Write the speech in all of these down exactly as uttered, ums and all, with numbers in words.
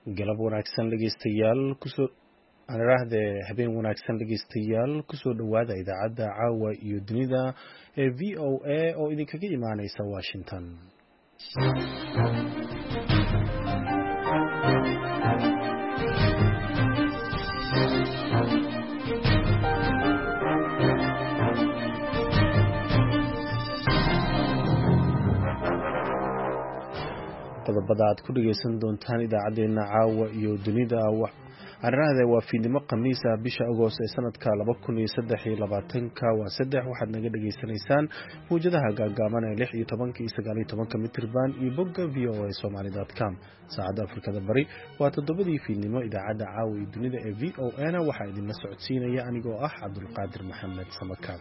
galab wanaagsan dhegeystayaal kusoo anaraahde habeen wanaagsan dhegeystayaal kusoo dhawaada idaacadda caawa iyo dunida ee v o a oo idinkaga imaaneysa Washington. qodobada aad ku dhageysan doontaan idaacadeena caawa iyo dunida anaraahde waa fiidnimo khamiis ah bisha Agost ee sanadka laba kun iyo saddex iyo labaatan waa saddex waxaad naga dhageysanaysaan muujadaha gaagaaban ee lix iyo toban iyo sagaal iyo toban mitir band iyo bogga v o a somali dot com. saacadda Afrikada Bari waa toddobadii fiidnimo. idaacadda caawa iyo dunida ee v o a na waxaa idinla socodsiinaya anigoo ah Cabdulqaadir Maxamed Samakaab.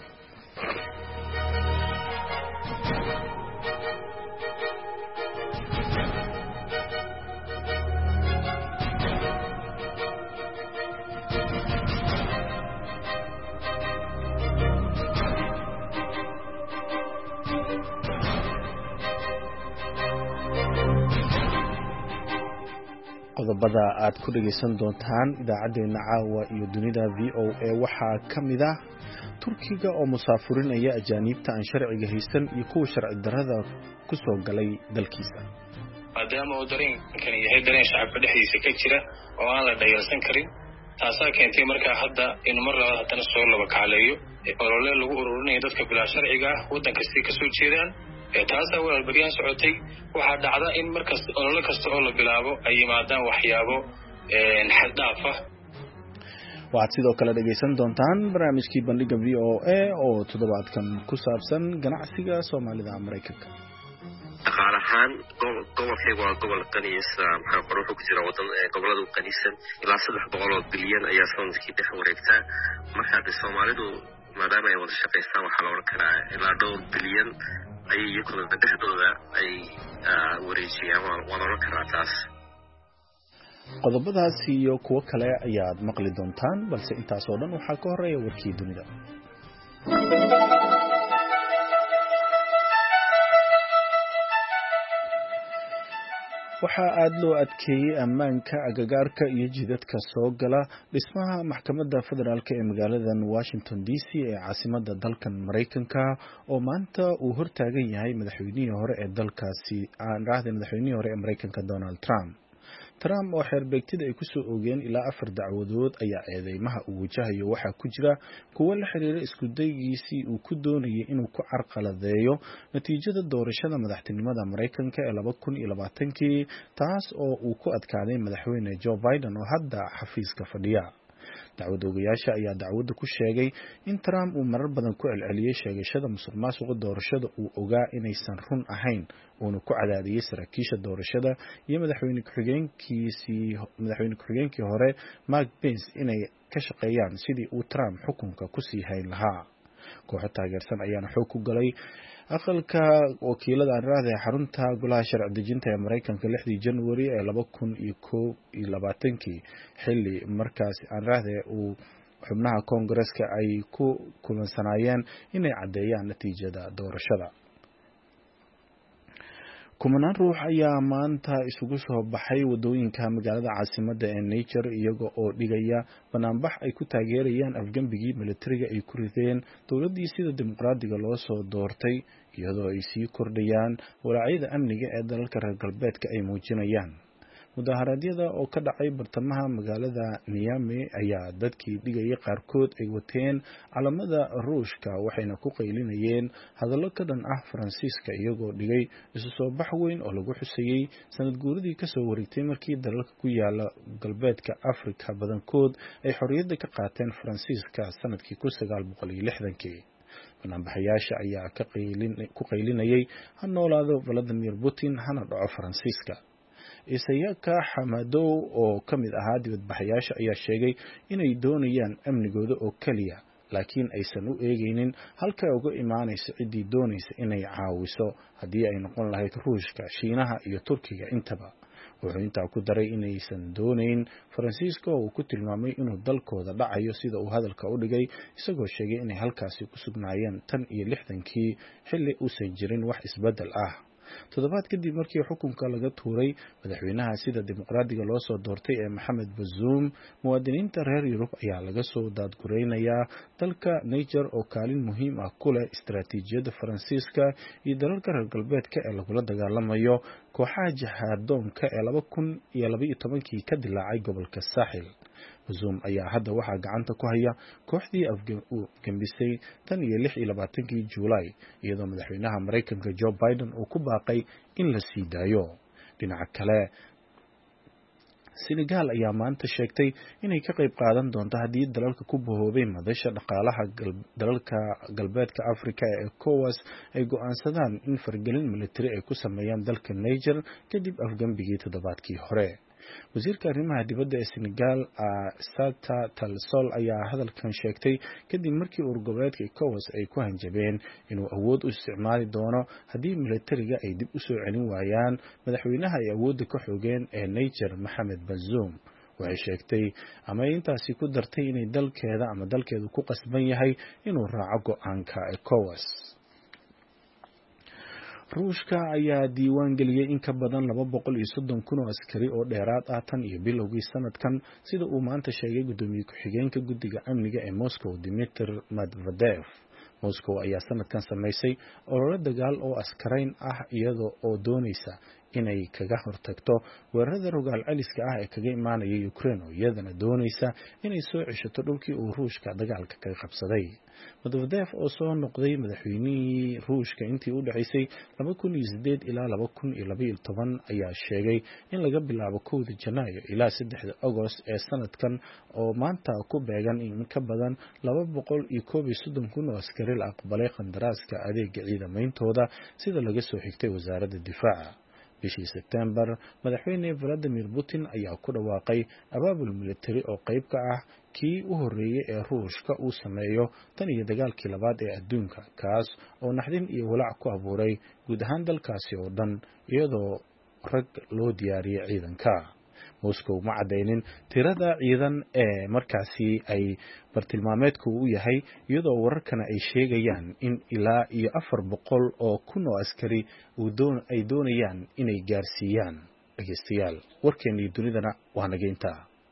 qodobada aad ku dhageysan doontaan idaacadeena caawa iyo dunida v o a waxaa kamid ah Turkiga oo musaafurinaya ajaanibta aan sharciga haysan iyo kuwa sharci darrada ku soo galay dalkiisa. maadaama uu dareenkan yahay dareen shacabka dhexdiisa ka jira oo aan la dhayalsan karin, taasaa keentay markaa hadda in mar labaad haddana soo laba kacleeyo olole lagu ururinayo dadka bilaa sharciga ah waddan kasta ka soo jeedaan. taasaa walaal bariyaan socotay. waxaa dhacda in markas olole kasta oo la bilaabo ay yimaadaan waxyaabo xad dhaaf ah. waxaad sidoo kale dhageysan doontaan barnaamijkii bandhiga v o a oo toddobaadkan ku saabsan ganacsiga Soomaalida Mareykanka. dhaqaale ahaan gobolkayga waa gobol qaniisa maxaa hore wuxuu ku jira wadan gobolada qaniisan ilaa saddex boqol oo bilyan ayaa sanadkii dhex wareegtaa. marka de Soomaalidu maadaama ay wada shaqaystaan waxaa la oran karaa ilaa dhowr bilyan ayay iyaguna dhexdooda ay wareejiyaan. waan oran karaa taas. qodobadaas iyo kuwo kale ayaad maqli doontaan, balse intaas oo dhan waxaa ka horeeya warkii dunida. waxaa aad loo adkeeyey ammaanka agagaarka iyo jidadka soo gala dhismaha maxkamadda federaalk ee magaaladan Washington D C ee caasimadda dalkan Mareykanka oo maanta uu hortaagan yahay madaxweynihii hore ee dalkaasi aan raahday madaxweynihii hore ee Mareykanka Donald Trump. Trump oo xeerbeegtida ay ku soo oogeen ilaa afar dacwadood ayaa eedeymaha uu wajahayo waxaa ku jira kuwo la xiriira isku daygiisii uu ku doonayay inuu ku carqaladeeyo natiijada doorashada madaxtinimada Mareykanka ee laba kun iyo labaatankii, taas oo uu ku adkaaday madaxweyne Joe Biden oo hadda xafiiska fadhiya. dacwad oogayaasha ayaa dacwadda ku sheegay in Trump uu marar badan ku celceliyay sheegashada musuqmaasuqa doorashada uu ogaa inaysan run ahayn, uuna ku cadaadiyay saraakiisha doorashada iyo madaxweyne ku-xigeenkiisii madaxweyne ku-xigeenkii hore Mike Pence inay ka shaqeeyaan sidii uu Trump xukunka ku sii hayn lahaa. kooxo taageersan ayaana xoog ku galay aqalka wakiilada anraahda ee xarunta golaha sharci dejinta ee Mareykanka lixdii January ee laba kun iyo kow iyo labaatankii, xilli markaas anraahda uu xubnaha Koongareeska ay ku kulansanayeen inay cadeeyaan natiijada doorashada. kumanaan ruux ayaa maanta isugu soo baxay wadooyinka magaalada caasimadda ee Niger iyaga oo dhigaya banaanbax ay ku taageerayaan afgambigii militariga ay ku rideen dowladii sida dimuqraadiga loo soo doortay, iyadoo ay sii kordhayaan walaacyada amniga ee dalalka reer galbeedka ay muujinayaan. mudaharaadyada oo ka dhacay bartamaha magaalada Niamey ayaa dadkii dhigayay qaarkood ay wateen calamada Ruushka waxayna ku qaylinayeen hadallo ka dhan ah Faransiiska, iyagoo dhigay isu soo bax weyn oo lagu xusayay sanad guuradii ka soo wareegtay markii dalalka ku yaala galbeedka Afrika badankood ay xorriyadda ka qaateen Faransiiska sanadkii kun sagaal boqol iyo lixdankii. banaanbaxayaasha ayaa ka qaylin ku qaylinayay ha noolaado Vladimir Putin hana dhaco Faransiiska. Isayaka Hamadow oo ka mid ahaa dibadbaxayaasha ayaa sheegay inay doonayaan amnigooda oo kaliya, laakiin aysan u eegaynin halka uga imaanayso ciddii doonaysa inay caawiso, haddii ay noqon lahayd Ruushka, Shiinaha iyo Turkiga intaba. wuxuu intaa ku daray inaysan doonayn Faransiiska oo uu ku tilmaamay inuu dalkooda dhacayo sida uu hadalka u dhigay, isagoo sheegay inay halkaasi ku sugnaayeen tan iyo lixdankii xilli uusan jirin wax isbedel ah. toddobaad kadib markii xukunka laga tuuray madaxweynaha sida dimuqraadiga loo soo doortay ee Maxamed Bazoum, muwaadiniinta reer Yurub ayaa laga soo daadgureynayaa dalka Niger oo kaalin muhiim ah ku leh istaraatiijiyadda Faransiiska iyo dalalka reer galbeedka ee lagula dagaalamayo kooxaha jihaadoonka ee laba kun iyo laba iyo tobankii ka dilaacay gobolka Saaxil. Bazoum ayaa hadda waxaa gacanta ku haya kooxdii afgembisay tan iyo lix iyo labaatankii Juulaay, iyadoo madaxweynaha Mareykanka Joe Biden uu ku baaqay in la sii daayo. Dhinaca kale, Senegal ayaa maanta sheegtay inay ka qayb qaadan doonto haddii dalalka ku bahoobay madasha dhaqaalaha dalalka galbeedka Afrika ee ECOWAS ay go'aansadaan in fargelin militari ay ku sameeyaan dalka Niger kadib afgembigii toddobaadkii hore. wasiirka arrimaha dibadda ee Senegal Sata Talsol ayaa hadalkan sheegtay kadib markii urgoboleedka ECOWAS ay ku hanjabeen inuu awood u isticmaali doono haddii militariga ay dib u soo celin waayaan madaxweynaha ay awoodda ka xoogeen ee Niger Maxamed Bazoum. waxay sheegtay ama intaasi ku dartay inay dalkeeda ama dalkeedu ku qasban yahay inuu raaco go'aanka ECOWAS. Ruushka ayaa diiwaan geliyay in ka badan laba boqol iyo soddon kun oo askari oo dheeraad ah tan iyo bilowgii sanadkan, sida uu maanta sheegay gudoomiye ku-xigeenka guddiga amniga ee Moscow Dmitry Medvedev. Moscow ayaa sanadkan samaysay olole dagaal oo askarayn ah iyadoo oo doonaysa inay kaga hortagto weerarada rogaal celiska ah ee kaga imaanaya Ukraine oo iyadana doonaysa inay soo ceshato dhulkii uu Ruushka dagaalka kaga qabsaday. Medvedev oo soo noqday madaxweynihii Ruushka intii u dhaxaysay laba kun iyo siddeed ilaa laba kun iyo laba iyo toban ayaa sheegay in laga bilaabo kowda Janaayo ilaa saddexda Agost ee sanadkan oo maanta ku beegan in ka badan laba boqol iyo koob iyo soddon kun oo askari la aqbalay qandaraaska adeega ciidameyntooda, sida laga soo xigtay wasaaradda difaaca. bishii September, madaxweyne Vladimir Putin ayaa ku dhawaaqay abaabul militari oo qayb ka ah kii u horeeyay ee Ruushka uu sameeyo tan iyo dagaalkii labaad ee adduunka, kaas oo naxdin iyo walaac ku abuuray guud ahaan dalkaasi oo dhan iyadoo rag loo diyaariyay ciidanka. Moscow ma cadeynin tirada ciidan ee markaasi ay bartilmaameedku u yahay, iyadoo wararkana ay sheegayaan in ilaa iyo afar boqol oo kun oo askari ay doonayaan inay gaarsiiyaan. dhegeystayaal, warkeennii dunidana waa nageynta.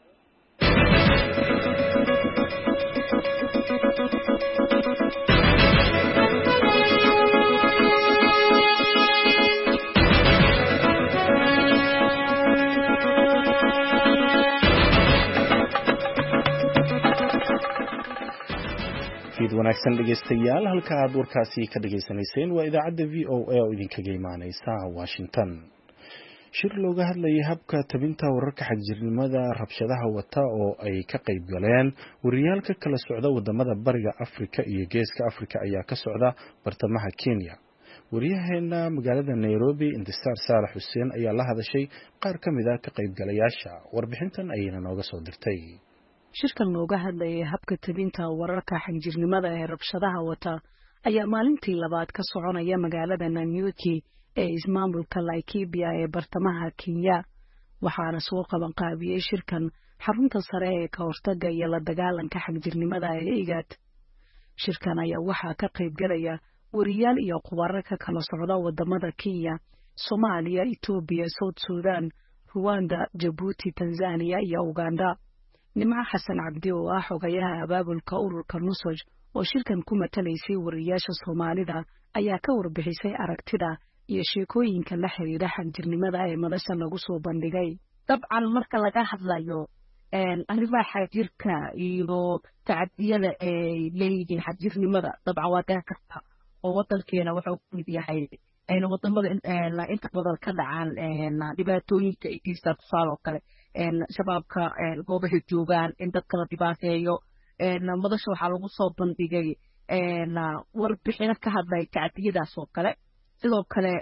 wanaagsan dhegeystayaal, halka aad warkaasi ka dhageysanayseen waa idaacadda V O A oo idinkaga imaaneysa Washington. Shir looga hadlayay habka tabinta wararka xagjirnimada rabshadaha wata oo ay ka qayb galeen wariyaal ka kala socda wadamada bariga Afrika iyo geeska Afrika ayaa ka socda bartamaha Kenya. wariyaheena magaalada Nairobi Intisaar Saalax Xuseen ayaa la hadashay qaar ka mid ah ka qaybgalayaasha. warbixintan ayayna nooga soo dirtay. shirkan looga hadlayay habka tabinta wararka xagjirnimada ee rabshadaha wata ayaa maalintii labaad ka soconaya magaalada Nanyuki ee ismaamulka Laikipia ee bartamaha Kenya, waxaana soo qaban qaabiyay shirkan xarunta sare ee ka hortagga iyo la dagaalanka xagjirnimada ee IGAD. shirkan ayaa waxaa ka qayb galaya wariyaal iyo khubaro ka kala socda wadamada Kenya, Soomaaliya, Itoobiya, South Sudan, Rwanda, Djibouti, Tanzania iyo Uganda. Nimca Xasan Cabdi oo ah xogayaha abaabulka ururka Nusaj oo shirkan ku matalaysay wariyaasha Soomaalida ayaa ka warbixisay aragtida iyo sheekooyinka la xiriira xagjirnimada ee madasha lagu soo bandhigay. dabcan marka laga hadlayo een arrimaha xagjirka iyo tacadiyada ee leeyihiin xagjirnimada, dabcan waa gaar karta oo wadankeena wuxuu ku mid yahay ayna wadamada inta badan ka dhacaan dhibaatooyinka iisa tusaale oo kale shabaabka goobaha joogaan in dadka la dhibaateeyo. madasha waxaa lagu soo bandhigay warbixino ka hadlay tacadiyadaas oo kale. sidoo kale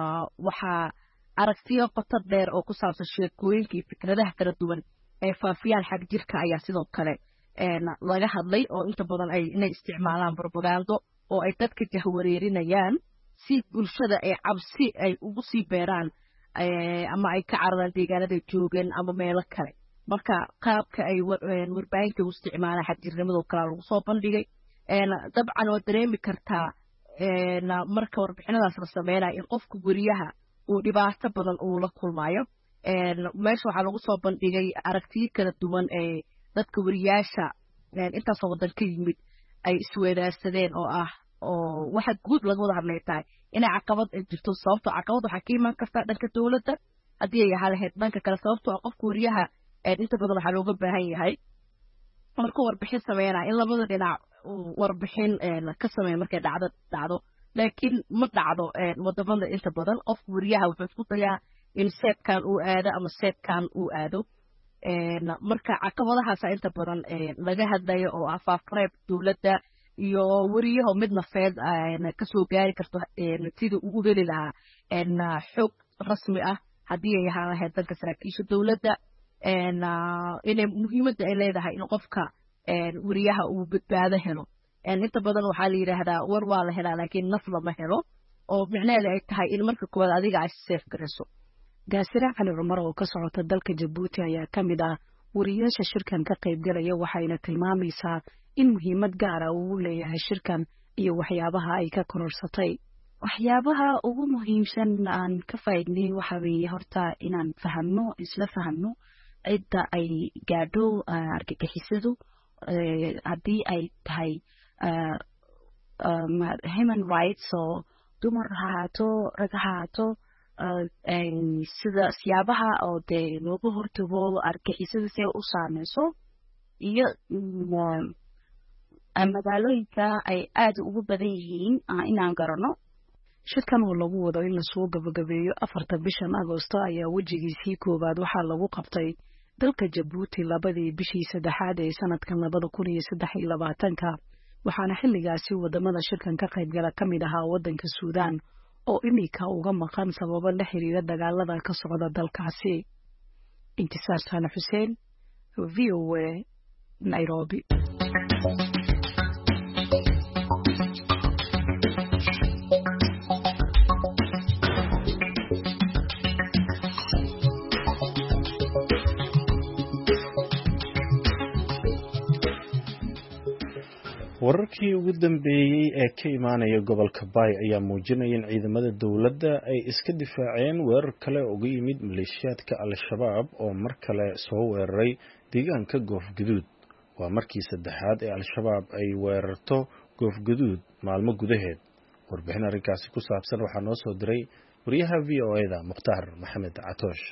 waxaa aragtiyo qoto dheer oo ku saabsan sheekooyinka iyo fikradaha kala duwan ee faafiyaan xagjirka ayaa sidoo kale laga hadlay, oo inta badan ay inay isticmaalaan propaganda oo ay dadka jahwareerinayaan si bulshada ay cabsi ay ugu sii beeraan ama ay ka cararaan deegaanada joogeen ama meelo kale. marka qaabka ay warbaahinta u isticmaalaan xagjirnimada kale lagu soo bandhigay. dabcan waa dareemi kartaa marka warbixinadaas la sameynayo in qofka weriyaha uu dhibaato badan uu la kulmayo meesha waxaa lagu soo bandhigay aragtiyo kala duwan ee dadka weriyaasha intaasoo wadan ka yimid ay isweedaarsadeen oo ah oo waxa guud laga wada hadlay tahay inay caqabad jirto sababtoo caqabad waxaa ka imaan karta dhanka dowladda haddii ay ahaa lahayd dhanka kale sababtoo ah qofka weriyaha inta badan waxaa looga baahan yahay markuu warbixin sameynaya in labada dhinac warbixin ka sameeya markay dhacdo dhacdo laakiin ma dhacdo wadamada inta badan qofka weriyaha wuxuu isku dayaa in seedkan uu aado ama seedkan uu aado marka caqabadahaasa inta badan laga hadlayo oo ah faafreeb dowladda iyo weriyaho mid nafeed kasoo gaari karto sida uu heli lahaa xog rasmi ah haddii ay ahaan lahayd danka saraakiisha dowladda inay muhiimadda ay leedahay in qofka weriyaha uu badbaado helo inta badan waxaa la yidhaahdaa war waa la helaa laakiin naf lama helo oo micnaheeda ay tahay in marka koowaad adiga ay seef garayso gaasira cali cumar oo ka socota dalka jabuuti ayaa ka mid ah weriyaasha shirkan ka qaybgalaya waxayna tilmaamaysaa in muhiimad gaara uu leeyahay shirkan iyo waxyaabaha ay ka kororsatay waxyaabaha ugu muhiimsan aan ka faa'iidnay waxa weeye horta inaan fahamno isla fahamno cidda ay gaadho argagixisadu haddii ay tahay human rights oo dumar ha ahaato rag ha ahaato sida siyaabaha oo dee looga hortago argagixisada si ay u saameyso iyo magaalooyinka ay aad ugu badan yihiin inaan garano shirkan oo lagu wado in lasoo gabagabeeyo afarta bishan agoosto ayaa wejigiisii koowaad waxaa lagu qabtay dalka jabuuti labadii bishii saddexaad ee sanadkan labada kun iyo saddex iyo labaatanka waxaana xilligaasi wadamada shirkan ka qaybgala ka mid ahaa wadanka suudaan oo imika uga maqan sababo la xiriira dagaalada ka socda dalkaasi intisaar saana xuseen v o a Nairobi. wararkii ugu dambeeyey ee ka imaanaya gobolka Bay ayaa muujinaya in ciidamada dawladda ay iska difaaceen weerar kale oo uga yimid maleeshiyaadka Al-Shabaab oo mar kale soo weeraray deegaanka Goofgaduud. waa markii saddexaad ee Al-Shabaab ay weerarto Goofgaduud maalmo gudaheed. warbixin arrinkaasi ku saabsan waxaa noo soo diray wariyaha V O A da Mukhtaar Maxamed Catoosh.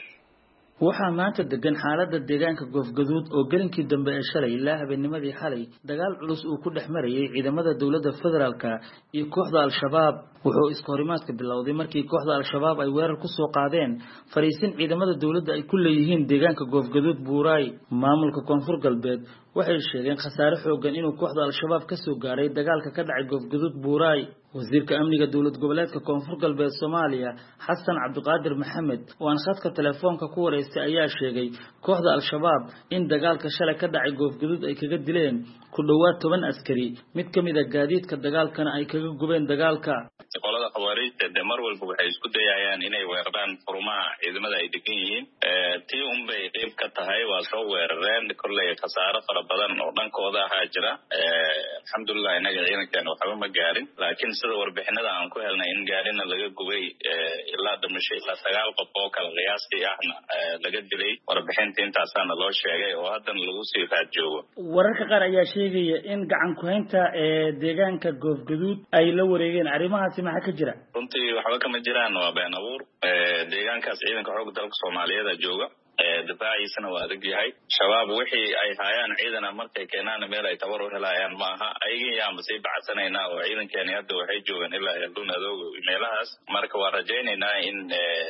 waxaa maanta degan xaaladda deegaanka Goofgaduud oo gelinkii dambe ee shalay ilaa habeennimadii xalay dagaal culus uu ku dhex marayay ciidamada dawladda federaalka iyo kooxda Al-Shabaab. wuxuu iska horimaadka bilowday markii kooxda Al-Shabaab ay weerar ku soo qaadeen fariisin ciidamada dawladda ay ku leeyihiin deegaanka Goofgaduud Buuray. maamulka koonfur galbeed waxay sheegeen khasaare xoogan inuu kooxda Al-Shabaab ka soo gaaray dagaalka ka dhacay Goofgaduud Buuray. wasiirka amniga dawlad goboleedka koonfur galbeed Soomaaliya Xasan Cabdiqaadir Maxamed oo aan khadka telefoonka ku wareystay ayaa sheegay kooxda Al-Shabaab in dagaalka shalay ka dhacay Goofgaduud ay kaga dileen ku dhawaad toban askari mid ka mid ah gaadiidka dagaalkana ay kaga gubeen dagaalka. qolada khawaarijta de mar walba waxay isku dayayaan inay weeraraan furmaha ciidamada ay degan yihiin tii un bay qayb ka tahay waa soo weerareen kolley khasaaro fara badan oo dhankooda ahaa jira. alxamdulilah inaga ciidankeena waxba ma gaarin laakiin sida warbixinada aan ku helnay in gaarina laga gubay ilaa dhimasho ilaa sagaal qof oo kala qiyaastii ahna laga dilay. warbixinta intaasaana loo sheegay oo haddana lagu sii raad joogo. wararka qaar ayaa sheegaya in gacan ku-haynta ee deegaanka Goofgaduud ay la wareegeen. arrimahaasi maxaa ka jira? runtii waxba kama jiraan, waa been abuur. deegaankaas ciidanka xoogga dalka Soomaaliyeed jooga difaaciisana waa adag yahay. shabaab wixii ay hayaan ciidana markay keenaan meel ay tabar u helayaan ma aha. ayaga yaanba sii bacsanaynaa oo ciidankeeni hadda waxay joogaan ilaa Eldun Adoogo meelahaas. marka waa rajaynaynaa in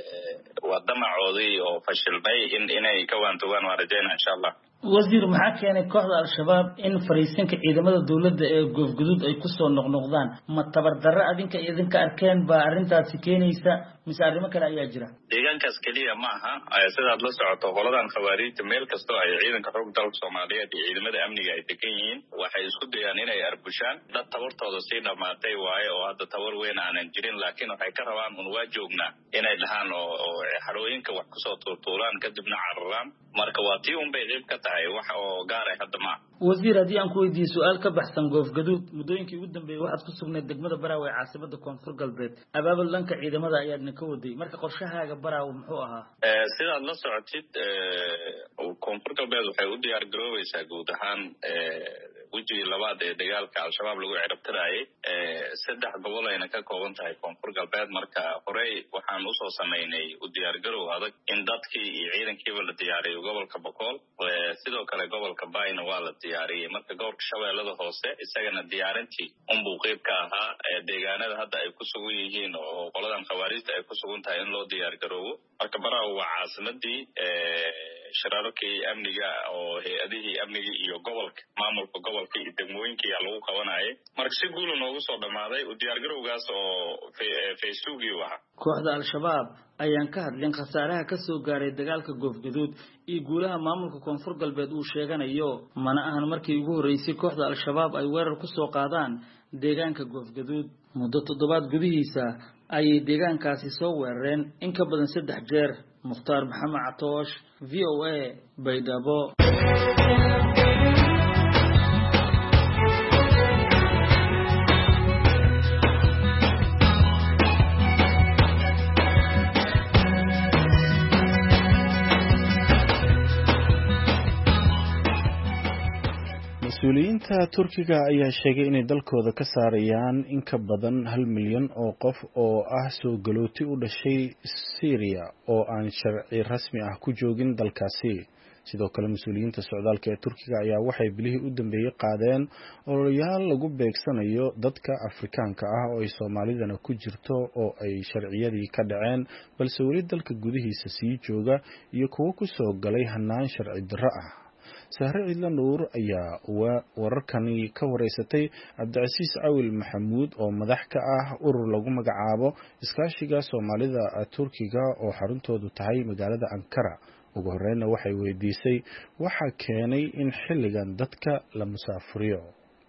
wadamacoodii oo fashilmay in inay ka waantogaan waa rajaynaa insha Allah. wasiir maxaa keenay kooxda Al-Shabaab in fariisinka ciidamada dawladda ee Goofgaduud ay ku soo noqnoqdaan? ma tabar darro adinka idinka arkeen baa arrintaasi keenaysa mise arrimo kale ayaa jira? deegaankaas keliya ma aha. sidaad la socoto qoladan khawaarijta meel kastoo ay ciidanka xoogga dalka Soomaaliyeed iyo ciidamada amniga ay degan yihiin waxay isku dayaan inay arbushaan dad tabartooda sii dhamaatay waaye oo hadda tabar weyn aanan jirin laakiin waxay ka rabaan un waa joognaa inay dhahaan oo xarooyinka wax kusoo tuurtuuraan kadibna cararaan marka waa tii un bay qayb ka tahay wax oo gaar ah hadda ma wasiir haddii aan ku weydiiyo su-aal ka baxsan goofgaduud muddooyinkii ugu dambeeyey waxaad ku sugnayd degmada baraawe ee caasimada koonfur galbeed abaabul dhanka ciidamada ayaadna ka waday marka qorshahaaga baraawe muxuu ahaa sidaad la socotid koonfur galbeed waxay u diyaar garoobaysaa guud ahaan wejigii labaad ee dagaalka al-shabaab lagu ciribtiraayay saddex gobol ayna ka kooban tahay koonfur galbeed marka horey waxaan usoo samaynay u diyaargarow adag in dadkii iyo ciidankiiba la diyaariyo gobolka bokool sidoo kale gobolka bayna waa la diyaariyey marka gobolka shabeellada hoose isagana diyaarintii unbuu qeyb ka ahaa deegaanada hadda ay ku sugan yihiin oo qoladan khawaarijta ay ku sugan tahay in loo diyaargaroobo marka baraawe waa caasimadii shirarkii amniga oo hay-adihii amnigii iyo gobolka maamulka gobolka iyo degmooyinkii aa lagu qabanayay marka si guula noogu soo dhammaaday u diyaargarowgaas oo facebookii u ahaa kooxda al-shabaab ayaan ka hadlin khasaaraha ka soo gaaray dagaalka goofgaduud iyo guulaha maamulka koonfur galbeed uu sheeganayo mana ahan markii ugu horreysay kooxda al-shabaab ay weerar ku soo qaadaan deegaanka goofgaduud muddo toddobaad gudihiisa ayay deegaankaasi soo weerareen in ka badan saddex jeer mukhtaar maxamed catoosh v o a baydhabo mas-uuliyiinta Turkiga ayaa sheegay inay dalkooda ka saarayaan in ka badan hal milyan oo qof oo ah soo galooti u dhashay Syria oo aan sharci rasmi ah ku joogin dalkaasi. sidoo kale mas-uuliyiinta socdaalka ee Turkiga ayaa waxay bilihii u dambeeyay qaadeen ololayaal lagu beegsanayo dadka Afrikaanka ah oo ay Soomaalidana ku jirto oo ay sharciyadii ka dhaceen balse weli dalka gudihiisa sii jooga iyo kuwo ku soo galay hanaan sharci darro ah. Sahre Cidla Nuur ayaa wararkani ka wareysatay Cabdicasiis Cawil Maxamuud oo madax ka ah urur lagu magacaabo iskaashiga Soomaalida Turkiga oo xaruntoodu tahay magaalada Ankara. ugu horreynna waxay weydiisay waxa keenay in xilligan dadka la musaafuriyo.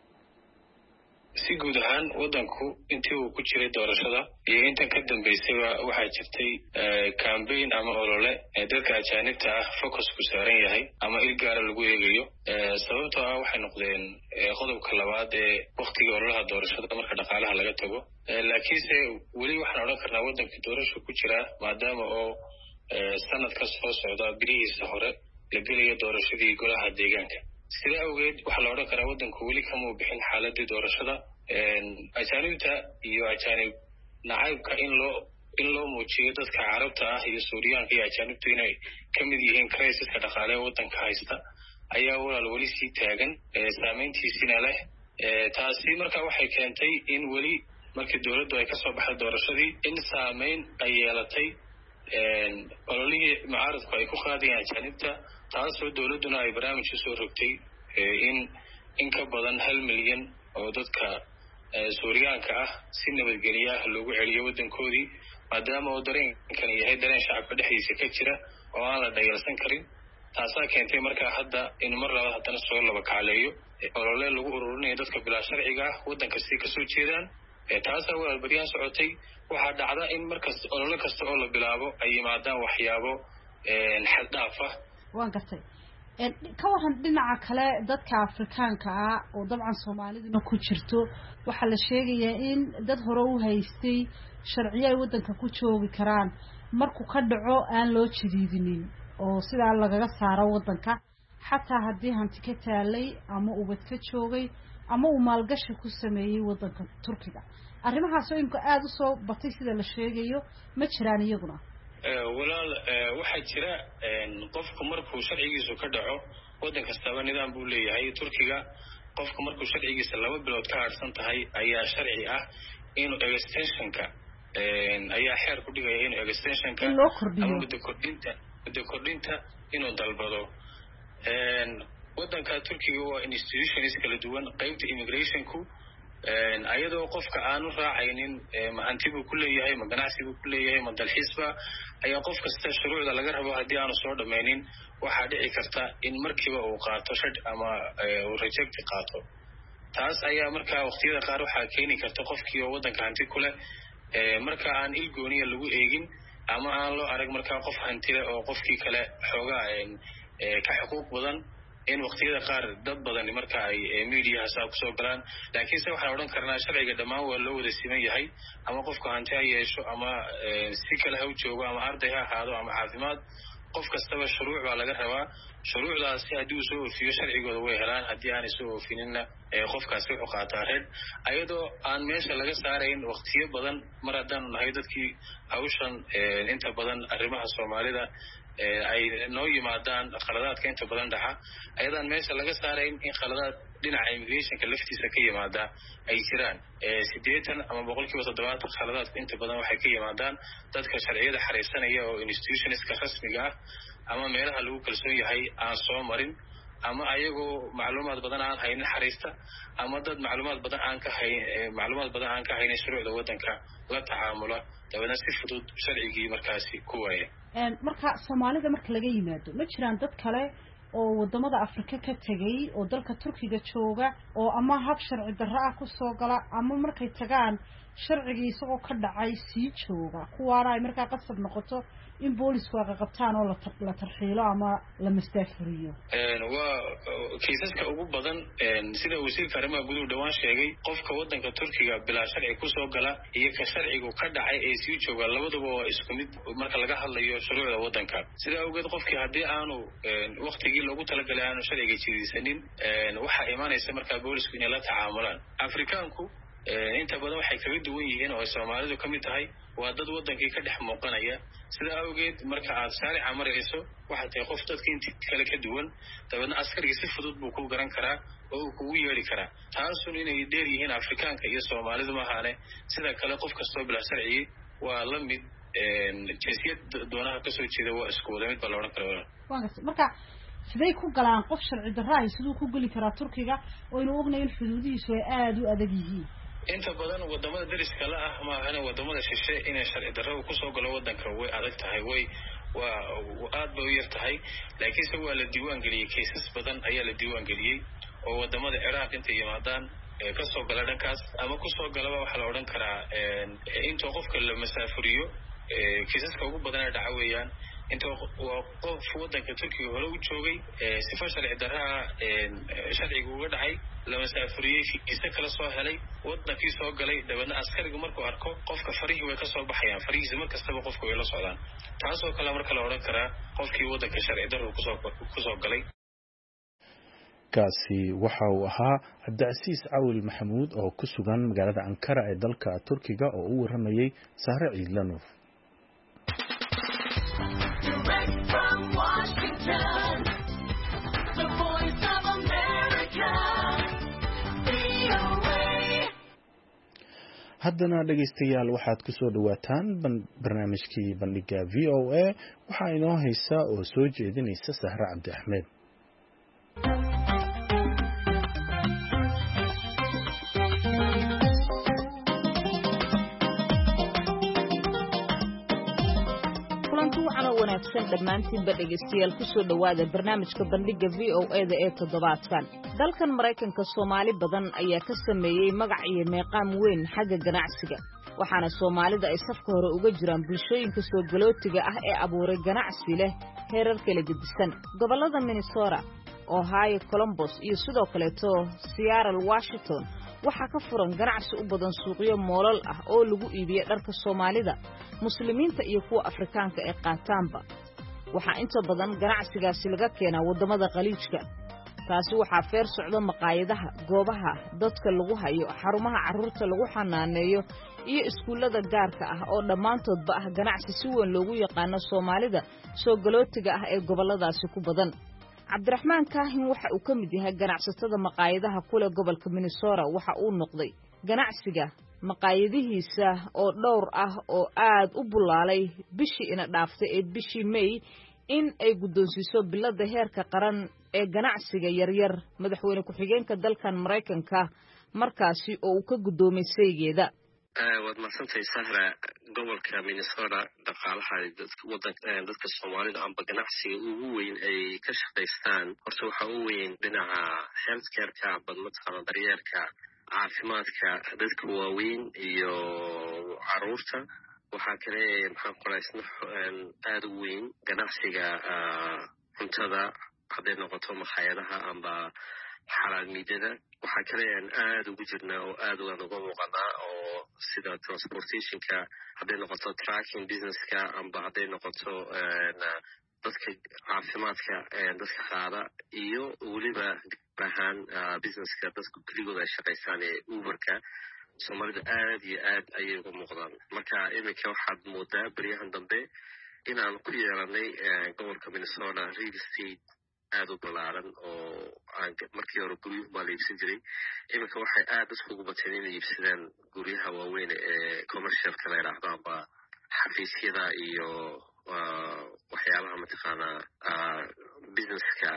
si guud ahaan wadanku intii uu ku jiray doorashada iyo intan ka dambeysayba waxaa jirtay campaign ama olole ee dadka ajaanibta ah focus ku saaran yahay ama il gaara lagu eegayo sababtoo ah waxay noqdeen qodobka labaad ee waqtiga ololaha doorashada marka dhaqaalaha laga tago laakiinse weli waxaan odhan karnaa wadanka doorasho ku jira maadaama oo sanadka soo socda bilihiisa hore la gelayo doorashadii golaha deegaanka sida awgeed waxaa la odhan karaa wadanku weli kamuu bixin xaaladii doorashada ajaanibta iyo ajaanib nacaybka in loo in loo muujiyo dadka carabta ah iyo suuriyaanka iyo ajaanibtu inay ka mid yihiin criisiska dhaqaale ee wadanka haysta ayaa walaal weli sii taagan saameyntiisina leh taasi marka waxay keentay in weli markii dowladdu ay kasoo baxday doorashadii in saameyn ay yeelatay ololihii mucaaradku ay ku qaadayaan ajaanibta taasoo dowladduna ay barnaamij usoo rogtay in in ka badan hal milyan oo dadka suuriyaanka ah si nabadgelya ah loogu celiyo wadankoodii maadaama oo dareenkan yahay dareen shacabka dhexdiisa ka jira oo aan la dhayalsan karin taasaa keentay markaa hadda in mar labaad haddana soo laba kacleeyo olole lagu ururinayo dadka bilaa sharciga ah waddan kastay kasoo jeedaan taasaa walaal baryaan socotay waxaa dhacda in markas olole kasta oo la bilaabo ay yimaadaan waxyaabo xad dhaaf ah waan gartay ka waran dhinaca kale dadka Afrikaanka ah oo dabcan Soomaaliduna ku jirto waxaa la sheegayaa in dad hore u haystay sharciyo ay wadanka ku joogi karaan markuu ka dhaco aan loo jadiidinin oo sidaa lagaga saaro wadanka xataa haddii hanti ka taalay ama ubad ka joogay ama uu maalgashi ku sameeyay wadanka Turkiga arrimahaas oo imka aad u soo batay sida la sheegayo ma jiraan iyaguna walaal waxaa jira qofku markuu sharcigiisu ka dhaco waddan kastaba nidaam buu leeyahay Turkiga qofku markuu sharcigiisa laba bilood ka harsan tahay ayaa sharci ah inuu extensionka ayaa xeer ku dhigaya inuu extensionka ama muddo kordhinta muddo kordhinta inuu dalbado waddanka Turkiga waa institutions kala duwan qaybta immigrationku ayadoo qofka aanu raacaynin ma hanti buu ku leeyahay ma ganacsi buu ku leeyahay ma dalxiisba ayaa qof kasta shuruucda laga rabo haddii aanu soo dhammaynin waxaa dhici karta in markiiba uu qaato shad ama uu reject qaato taas ayaa markaa waqtiyada qaar waxaa keeni karta qofkii oo waddanka hanti ku leh marka aan il gooniya lagu eegin ama aan loo arag markaa qof hantile oo qofkii kale xoogaa ka xuquuq badan in waqtiyada qaar dad badani marka ay mediaha saa kusoo galaan. laakiinse waxaan odhan karnaa sharciga dhammaan waa loo wada siman yahay, ama qofka hanti ha yeesho ama si kale ha u joogo ama arday ha ahaado ama caafimaad, qof kastaba shuruuc baa laga rabaa. shuruucdaasi haddii uu soo oofiyo sharcigooda way helaan, haddii aanay soo oofininna qofkaasi wuxuu qaataa reed, ayadoo aan meesha laga saarayn waqtiyo badan. mar haddaanu nahay dadkii hawshan inta badan arrimaha soomaalida ay noo yimaadaan khaladaadka inta badan dhaxa, ayadaan meesha laga saarayn in khaladaad dhinaca immigrationka laftiisa ka yimaada ay jiraan. siddeetan ama boqolkiiba toddobaatan khaladaadku inta badan waxay ka yimaadaan dadka sharciyada xariirsanaya oo institutionska rasmiga ah ama meelaha lagu kalsoon yahay aan soo marin, ama ayagoo macluumaad badan aan haynin xariista, ama dad macluumaad badan aan ka hay macluumaad badan aan ka haynin shuruucda waddanka la tacaamula, dabeedna si fudud sharcigii markaasi ku waaya. marka soomaalida marka laga yimaado ma jiraan dad kale oo wadamada Afrika ka tagay oo dalka Turkiga jooga oo ama hab sharci darro ah ku soo gala ama markay tagaan sharcigii isagoo ka dhacay sii jooga, kuwaana ay markaa qasab noqoto in boolisku ay qabtaan oo la tarxiilo ama la mastaafuriyo? waa kiisaska ugu badan sida wasiirka arrimaha guduhu dhawaan sheegay, qofka waddanka Turkiga bilaa sharci kusoo gala iyo ka sharcigu ka dhacay ee sii jooga labaduba waa isku mid marka laga hadlayo shuruucda waddanka. sidaa awgeed qofkii haddii aanu waqtigii loogu talagalay aanu sharciga jirisanin, waxaa imaanaysa markaa boolisku inay la tacaamulaan. afrikaanku inta badan waxay kaga duwan yihiin oo ay soomaalidu ka mid tahay, waa dad waddankii ka dhex muuqanaya. sidaa awgeed marka aad shaarica marayso waxaad tahay qof dadka intii kale ka duwan, dabeedna askarigii si fudud buu ku garan karaa oo uu kugu yeedhi karaa. taasun inay dheer yihiin afrikaanka iyo soomaalidu maahaane, sida kale qof kastoo bilaa sharcigi waa la mid. jinsiyad doonaha kasoo jeeda waa isku wada mid baa la odhan karaa. marka siday ku galaan qof sharci darro ah siduu ku geli karaa Turkiga oo inuu ognahay in xuduudihiisu ay aad u adag yihiin? inta badan wadamada dariska la ah ma ahana wadamada shishe inay sharci darro ku soo galo waddanka way adag tahay, way waa aad bay u yar tahay. laakiinse waa la diiwaan geliyey, cases badan ayaa la diiwaan geliyey oo wadamada Ciraaq intay yimaadaan ka soo gala dhankaas ama ku soo galaba waxaa la odhan karaa intoo qofka la masaafuriyo. kiisaska ugu badan ee dhaca weeyaan inta waa qof waddanka Turkiga hore u joogay, sifa sharci darraa sharciga uga dhacay, la masaafuriyey, fiisa kala soo helay, waddankii soo galay, dabeedna askarigu markuu arko qofka farihii way ka soo baxayaan, farihiisa mar kastaba qofka way la socdaan. taasoo kale marka la odhan karaa qofkii waddanka sharci darru kusoo kusoo galay. kaasi waxa uu ahaa Cabdicasiis Cawil Maxamuud oo ku sugan magaalada Ankara ee dalka Turkiga oo u waramayay Sahre Ciidlanow. haddana dhegaystayaal waxaad ku soo dhawaataan barnaamijkii bandhiga V O A waxaa inoo haysa oo soo jeedinaysa Sahre Cabdi Axmed. wanaagsan dhammaantiinba dhegaystayaal ku soo dhowaada barnaamijka bandhiga V O A da ee toddobaadkan. dalkan Maraykanka Soomaali badan ayaa ka sameeyey magac iyo meeqaam weyn xagga ganacsiga, waxaana Soomaalida ay safka hore uga jiraan bulshooyinka soo galootiga ah ee abuuray ganacsi leh heerar kala gedisan. gobollada Minnesota, Ohio, Columbus iyo sidoo kaleeto Seattle, Washington waxaa ka furan ganacsi u badan suuqyo moolal ah oo lagu iibiyo dharka Soomaalida, muslimiinta iyo kuwa Afrikaanka ee qaataanba. waxaa inta badan ganacsigaasi laga keenaa wadamada Khaliijka. taasi waxaa feer socdo maqaayadaha, goobaha dadka lagu hayo, xarumaha carruurta lagu xanaaneeyo iyo iskuullada gaarka ah oo dhammaantoodba ah ganacsi si weyn loogu yaqaano Soomaalida soo galootiga ah ee gobolladaasi ku badan. Cabdiraxmaan Kaahin waxa uu ka mid yahay ganacsatada maqaayadaha kule gobolka Minnesota. waxa uu noqday ganacsiga maqaayadihiisa oo dhowr ah oo aad u bulaalay bishii ina dhaaftay ee bishii May in ay guddoonsiiso bilada heerka qaran ee ganacsiga yaryar madaxweyne ku-xigeenka dalkan Maraykanka markaasi oo uu ka guddoomay saygeeda. waad mahadsantahay Sahra. gobolka Minnesota dhaqaalaha waddanka dadka Soomaalida amba ganacsiga ugu weyn ay ka shaqaystaan horta waxa ugu weyn dhinaca healthcare-ka amba mataqaana daryeelka caafimaadka dadka waaweyn iyo carruurta waxaa kale maxaan qoraa isna aada u weyn ganacsiga cuntada hadday noqoto makhaayadaha amba xalaal miidada. waxaa kale aan aada ugu jirnaa oo aad ugaan uga muuqanaa oo sida transportationka hadday noqoto tracking businesska amba hadday noqoto dadka caafimaadka dadka qaada iyo weliba gaar ahaan businesska dadku keligooda ay shaqaystaan ee uberka soomaalida aad iyo aad ayay uga muuqdaan. marka iminka waxaad moodaa beryahan dambe inaan ku yeelanay gobolka Minnesota real estate aad u balaaran oo aan markii hore guryuhu baa la iibsan jiray. iminka waxay aad iskugu bateen inay iibsadaan guryaha waaweyn ee commercialka la yidhaahdo amba xafiisyada iyo waxyaabaha mataqaanaa businesska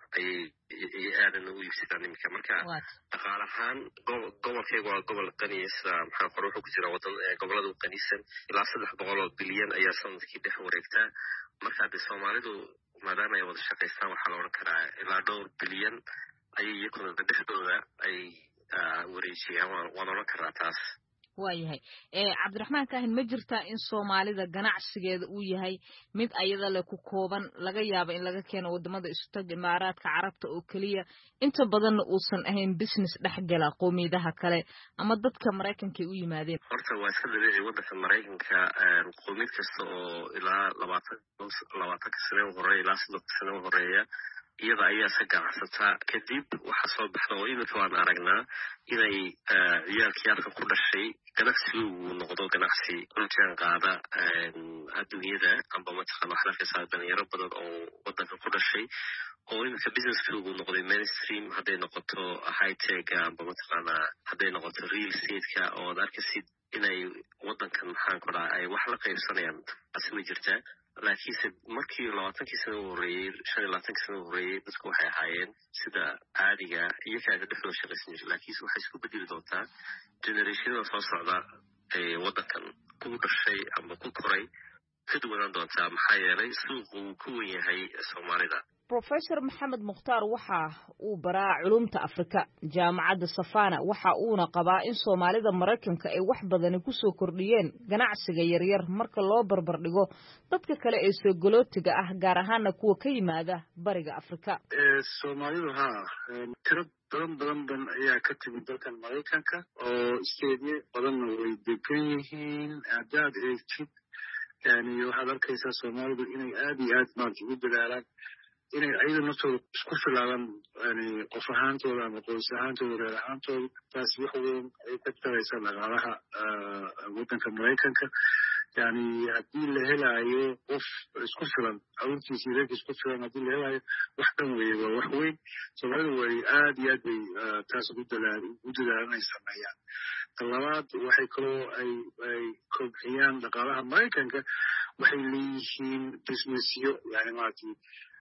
ayay aadan u iibsadaan iminka. marka dhaqaale ahaan gobolkayga waa gobol qaniya sida maxaa qore wuxuu ku jira wadan gobolada u qaniisan ilaa saddex boqol oo bilyan ayaa sanadkii dhex wareegtaa. marka de soomaalidu maadaama ay wada shaqaystaan waxaa la odhan karaa ilaa dhowr bilyan ayay iyakuna dhexdooda ay wareejiyaan waan odhan karaa taas. waayahay cabdiraxmaan kaahin ma jirtaa in soomaalida ganacsigeeda uu yahay mid ayada le ku kooban laga yaabo in laga keeno wadamada istag imaaraadka carabta oo keliya inta badanna uusan ahayn business dhexgala qowmiyadaha kale ama dadka maraykanka u yimaadeen? horta waa iska dabiici wadanka maraykanka qowmiyad kasta oo ilaa labaatan labaatanka sane u horeeya ilaa soddonka sane u horeeya iyada ayaa iska ganacsataa. kadib waxaa soo baxda oo iminka waan aragnaa inay ciyaalkii halkan ku dhashay ganacsigu uu noqdo ganacsi la jaan qaada adduunyada amba mataqaana waxaad arkaysaa dhalinyaro badan oo wadanka ku dhashay oo iminka businesskii uu noqday mainstream hadday noqoto high tech amba mataqaana hadday noqoto real estate-ka oo ad arkaysid inay wadankan maxaan ku dhaha ay wax la qaybsanayaan taasi ma jirtaa. laakiinse markii labaatankii sana u horreeyey shan iyo labaatankii sana u horreeyey dadku waxay ahaayeen sida caadiga iyo kaaga dhexdooda shaqaysan jir. laakiinse waxay isku bedeli doontaa generationada soo socda ee wadankan ku dhashay ama ku koray ka duwanaan doontaa maxaa yeelay suuqu uu ku wen yahay soomaalida. professor maxamed mukhtaar waxa uu baraa culumta afrika jaamacadda safana waxa uuna qabaa in soomaalida maraykanka ay wax badani ku soo kordhiyeen ganacsiga yaryar marka loo barbar dhigo dadka kale ee soo galootiga ah gaar ahaana kuwa ka yimaada bariga afrika. soomaalidu ha tiro badan badan badan ayaa ka timid dalkan maraykanka oo isteedyo badanna way degan yihiin. haddaad eegtid yani waxaad arkaysaa soomaalidu inay aad iyo aad maarata ugu dadaalaan inay ayada naftooda isku filaadaan yani qof ahaantooda ama qoys ahaantooda reer ahaantooda. taas wax weyn ay ka taraysaa dhaqaalaha waddanka maraykanka. yani haddii la helaayo qof isku filan carruurtiisa iyo reerka isku filan haddii la helaayo wax dhan weeye waa wax weyn. soomaalida way aad iyo aad bay taas ugu dadaal ugu dadaalan ay sameeyaan. talabaad waxay kaloo ay ay kobciyaan dhaqaalaha maraykanka waxay leeyihiin businessyo yani maaragtay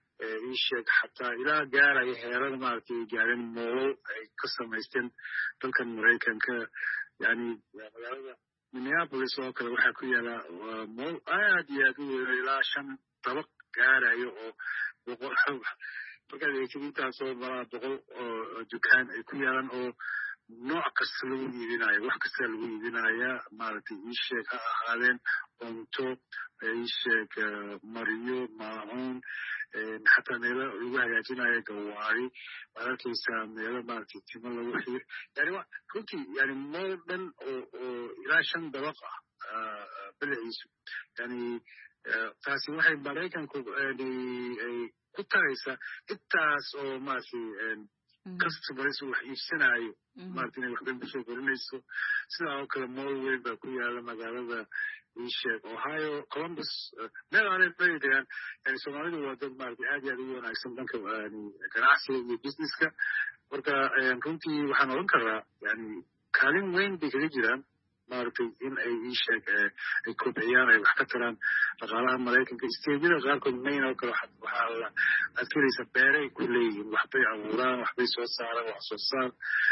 ii sheeg xataa ilaa gaaraya heerada maaragtay gaaren moolo ay ka samaysteen dalkan maraykanka. yani magaalada minneapolis oo kale waxaa ku yaala mool aad iyo aad u weyn ilaa shan dabaq gaarayo oo boqol markaad eegtid intaasoo malaa boqol oo dukaan ay ku yaalaan oo nooc kasta lagu iibinayo wax kasta lagu iibinaya maaragtay ii sheeg ha ahaadeen cunto ii sheeg mariyo maacuun xataa meelo lagu hagaajinayo gawaari waad arkaysaa meelo maaragtay timo lagu xir yani runtii yani mool dhan oo oo ilaa shan dabaq ah balaciisu. yani taasi waxay maraykanku ay ku taraysaa intaas oo maaragtay customers wax iibsanayo maaragtay inay waxbay kusoo korinayso. sidaa oo kale mool weyn baa ku yaala magaalada ii sheeg ohio columbus meel aanay bari degaan. yani soomaalidu waa dad maaragtay aad iyo aad ugu wanaagsan dhanka ganacsiga iyo businesska. marka runtii waxaan odhan karaa yani kaalin weyn bay kaga jiraan maaragtay in ay ii sheeg ay kobciyaan ay wax ka taraan dhaqaalaha maraykanka. isteedyada qaarkood mayn oo kale waxaa la aad kelaysaa beeray ku leeyihiin waxbay abuuraan waxbay soo saaraan wax soo saar.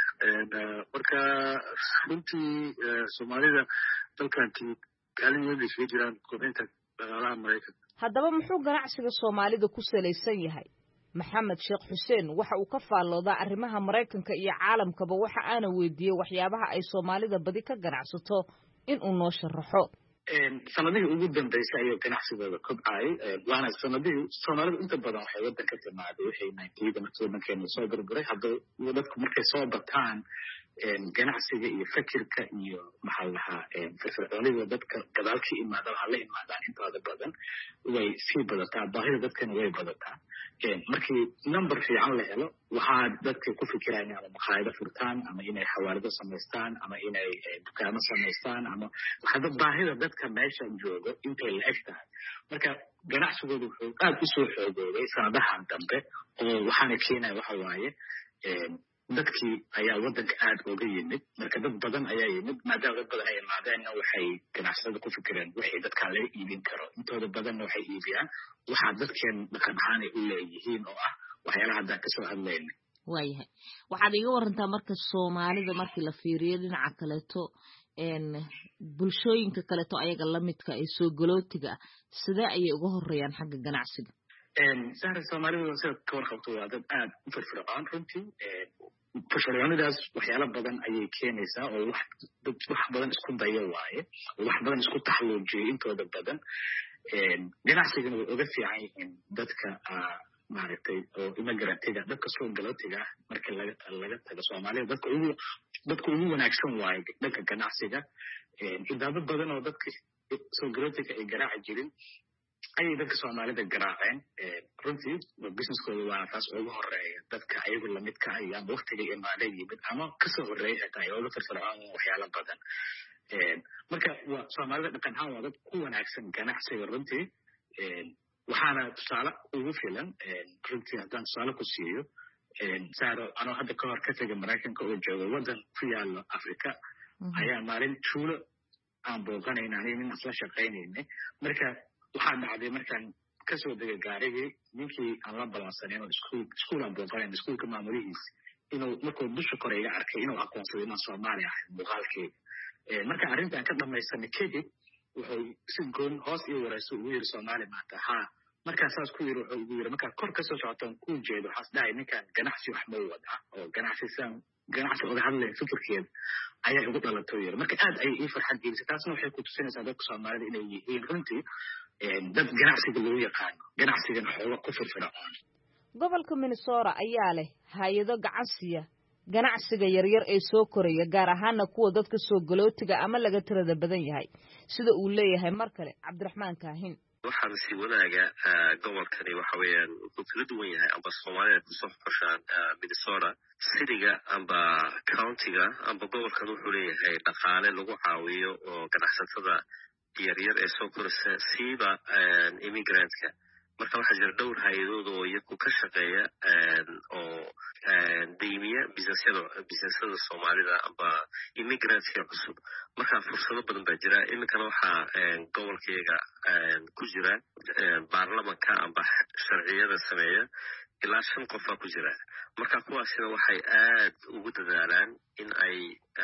marka runtii soomaalida dalkan timid kaalin weyn bay kaga jiraan kobcinta dhaqaalaha maraykanka. haddaba muxuu ganacsiga soomaalida ku salaysan yahay? maxamed sheekh xuseen waxa uu ka faalloodaa arrimaha maraykanka iyo caalamkaba waxa aana weydiiyey waxyaabaha ay soomaalida badi ka ganacsato in uu noo sharaxo. sanadihii ugu dambeysay ayuu ganacsigooda kobcayay waana sanadihii soomaalida inta badan waxay waddanka timaaday waxay ninetiyada markii waddankeena soo burburay haddaba dadku markay soo bataan ganacsiga iyo fikirka iyo maxaa la dhahaa firfircoonida dadka gadaal ka imaada waxaa la imaadaan intooda badan way sii badataa baahida dadkana way badataa markii number fiican la helo waxaa dadka ku fikirayaan ama maqaayado furtaan ama inay xawaarido samaystaan ama inay dukaamo samaystaan ama hadda baahida dadka meesha jooga intay la eg tahay marka ganacsigooda wuxuu aad u soo xoogoobay sanadahan dambe oo waxaana keenaya waxa waaye dadkii ayaa waddanka aad uga yimid marka dad badan ayaa yimid maadaama dad badan ay imaadeenna waxay ganacsada ku fikireen wixii dadkaan laga iibin karo intooda badanna waxay iibiyaan waxaa dadkeen dhaqan ahaan ay u leeyihiin oo ah waxyaalaha haddaan kasoo hadlayna waayahay waxaad iga warantaa marka soomaalida markii la fiiriyo dhinaca kaleeto bulshooyinka kaleeto ayaga lamidka ee soo galootiga sidee ayay uga horeeyaan xagga ganacsiga sahra soomaalida sida ka warqabto waa dad aad u firfircoon runtii firfircoonidaas waxyaalo badan ayay keenaysaa oo wax dad wax badan isku dayo waaye oo wax badan isku taxluujiyay intooda badan ganacsigana way uga fiican yihiin dadka maaragtay oo immigrantga dadka soo galootiga ah marka laga laga tago soomaalida dadka ugu dadka ugu wanaagsan waaye dhanka ganacsiga idaabo badan oo dadka soo galootiga ay garaaci jirin ayay dadka soomaalida garaaceen runtii businesskooda waa taas ugu horeeya dadka ayagu lamidka ah iyo ama waktiga imaadeen yimid ama kasoo horeeya xitaa ay uga firfircoon waxyaalo badan marka waa soomaalida dhaqan ahaan waa dad ku wanaagsan ganacsiga runtii waxaana tusaale ugu filan runtii haddaan tusaale ku siiyo saaro anoo hadda ka hor ka tegay maraykanka oo jooga waddan ku yaalo africa ayaa maalin tuulo aan booqanayna aniga nin isla shaqaynaynay marka waxaa dhacday markaan kasoo degay gaarigii ninkii aan la balansanin oo iskuul iskuul aan booqanayn iskuulka maamulihiisa inuu markuu dusha kore iga arkay inuu aqoonsaday inaan soomaali ahay muuqaalkeeda marka arrintaan ka dhamaysanay kadib wuxuu si goon hoos ii warayso ugu yiri soomaali maanta haa markaa saas ku yiri wuxuu ugu yiri markaa kor kasoo socotaan ku jeedo waxaas dhahay ninkaan ganacsi wax ma wadaa oo ganacsi saan ganacsi uga hadlaya fikirkeeda ayaa igu dhalato yiri marka aad ayay ii farxad gelisay taasna waxay ku tusinaysaa dadka soomaalida inay yihiin runtii dad ganacsiga lagu yaqaano ganacsigana xooga ku firfircoon gobolka Minnesota ayaa leh hay'ado gacansiya ganacsiga yaryar ee soo koraya gaar ahaan kuwa dadka soo galootiga ama laga tirada badan yahay sida uu leeyahay mar kale Cabdiraxmaan Kaahin waxaan si wanaaga gobolkani waxa weeyaan uu kala duwan yahay amba Soomaaliya ku soo xushaan Minnesota cityga amba countyga amba gobolkan wuxuu leeyahay dhaqaale lagu caawiyo oo ganacsatada yaryar ee soo koraysa siiba immigrant-ka marka waxaa jira dhowr hay'adood oo iyagu ka shaqeeya oo deymiya businessyada businessyada Soomaalida amba immigrant-ka cusub marka fursado badan baa jira iminkana waxaa gobolkayga ku jira baarlamanka amba sharciyada sameeya ilaa shan qof baa ku jira marka kuwaasina waxay aad ugu dadaalaan in ay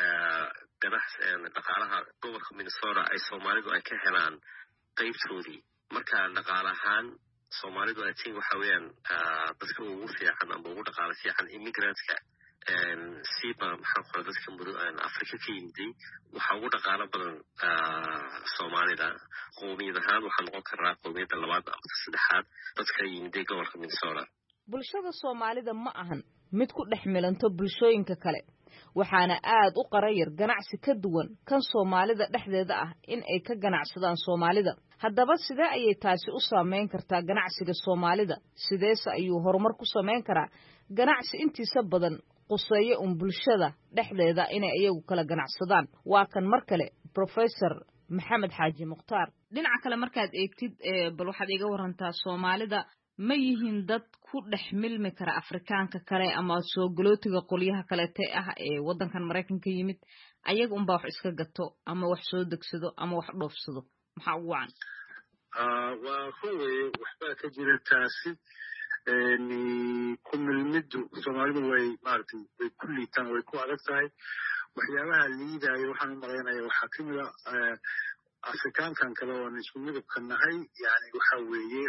ganacsi dhaqaalaha gobolka Minnesota ay Soomaalidu ay ka helaan qaybtoodii marka dhaqaale ahaan Soomaalidu ay tin waxa weeyaan dadka ugu fiican ama ugu dhaqaale fiican immigrant-ka siiba maxaa qoray dadka mudo Afrika ka yimid waxa ugu dhaqaale badan Soomaalida qoomiyad ahaan waxa noqon karaa qoomiyadda labaad ama saddexaad dadka yimid gobolka Minnesota bulshada Soomaalida ma ahan mid ku dhex milanto bulshooyinka kale waxaana aad u qarayar ganacsi ka duwan kan Soomaalida dhexdeeda ah in ay ka ganacsadaan Soomaalida haddaba sidee ayay taasi u saameyn kartaa ganacsiga Soomaalida sideese ayuu horumar ku sameyn karaa ganacsi intiisa badan quseeyo un bulshada dhexdeeda inay iyagu kala ganacsadaan waa kan mar kale Professor Maxamed Xaaji Mukhtaar dhinaca kale markaad eegtid bal waxaad iga warantaa Soomaalida ma yihiin dad ku dhex milmi kara Afrikaanka kale ama soo galootiga qolyaha kale ee ah ee wadankan Mareykanka yimid ayaga un baa wax iska gato ama wax soo degsado ama wax dhoofsado maxaa ugu wacan ah waa huway waxba ka jira taasi ni ku milmidu Soomaalidu way maartay way kulliitaan way ku adag tahay waxyaabaha liidayo waxaan u maleynayaa waxa kamid ah Afrikaankan kale oo isku midabka nahay yani waxa weeye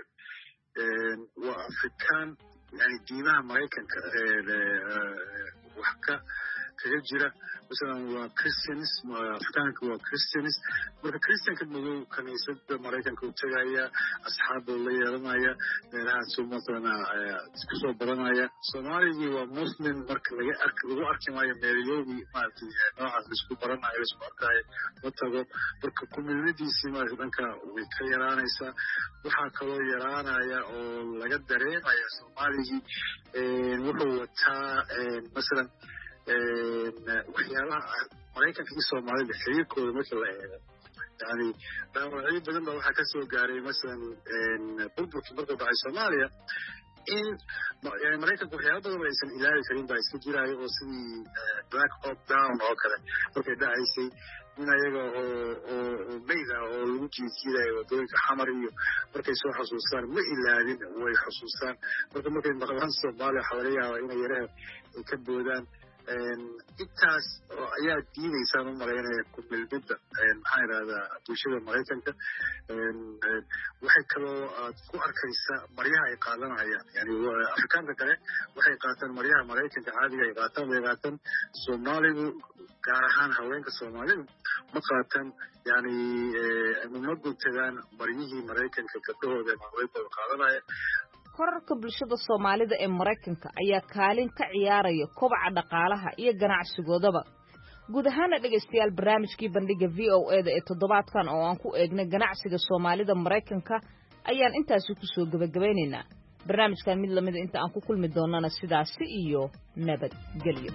وأفريكان يعني دينها مريكان وحكا kaga jira masalan waa christians afrikaanka waa christians marka christianka madow kaniisada maraykanka u tegaya asxaabba la yeelanaya meelahaasuu masalana isku soo baranaya soomaaligii waa muslim marka laga ark lagu arki maayo meelayoodii maaragtay noocaas laisku baranayo laisku arkaayo ma tago marka communitidiisii maaragtay dhanka way ka yaraanaysaa waxaa kaloo yaraanaya oo laga dareemaya soomaaligii wuxuu wataa masalan waxyaabaha maraykanka iyo soomaalida xiriirkooda marka la eego yani dhaawacyo badan baa waxaa kasoo gaaray masalan burburkii markuu dhacay soomaaliya in maraykanka waxyaaba badan aysan ilaali karin baa iska jiraayo oo sidii black hawk down oo kale markay dhacaysay in ayaga oo oo mayd ah oo lagu jiidjiidayo wadooyinka xamar iyo markay soo xasuustaan ma ilaadin way xusuustaan marka markay maqlaan soomaaliya waxaa laga yaabaa inay yaraha ay ka boodaan intaas ayaa diidaysaan u malaynaya kumilmidda maxaa idhahdaa bulshada maraykanka waxay kaloo aad ku arkaysaa maryaha ay qaadanayaan yani afrikaanka kale waxay qaataan maryaha maraykanka caadiga ay qaataan bay qaataan soomaaligu gaar ahaan haweenka soomaalidu ma qaataan yani ma guntagaan maryihii maraykanka gabdhahooda ee haweenkooda qaadanaya korarka bulshada Soomaalida ee Mareykanka ayaa kaalin ka ciyaaraya kobaca dhaqaalaha iyo ganacsigoodaba guud ahaan dhageystayaal barnaamijkii bandhiga V O A da ee toddobaadkan oo aan ku eegnay ganacsiga Soomaalida Mareykanka ayaan intaas ku soo gabagabaynaynaa barnaamijkan mid lamid inta aan ku kulmi doonana sidaas iyo nabad galiyo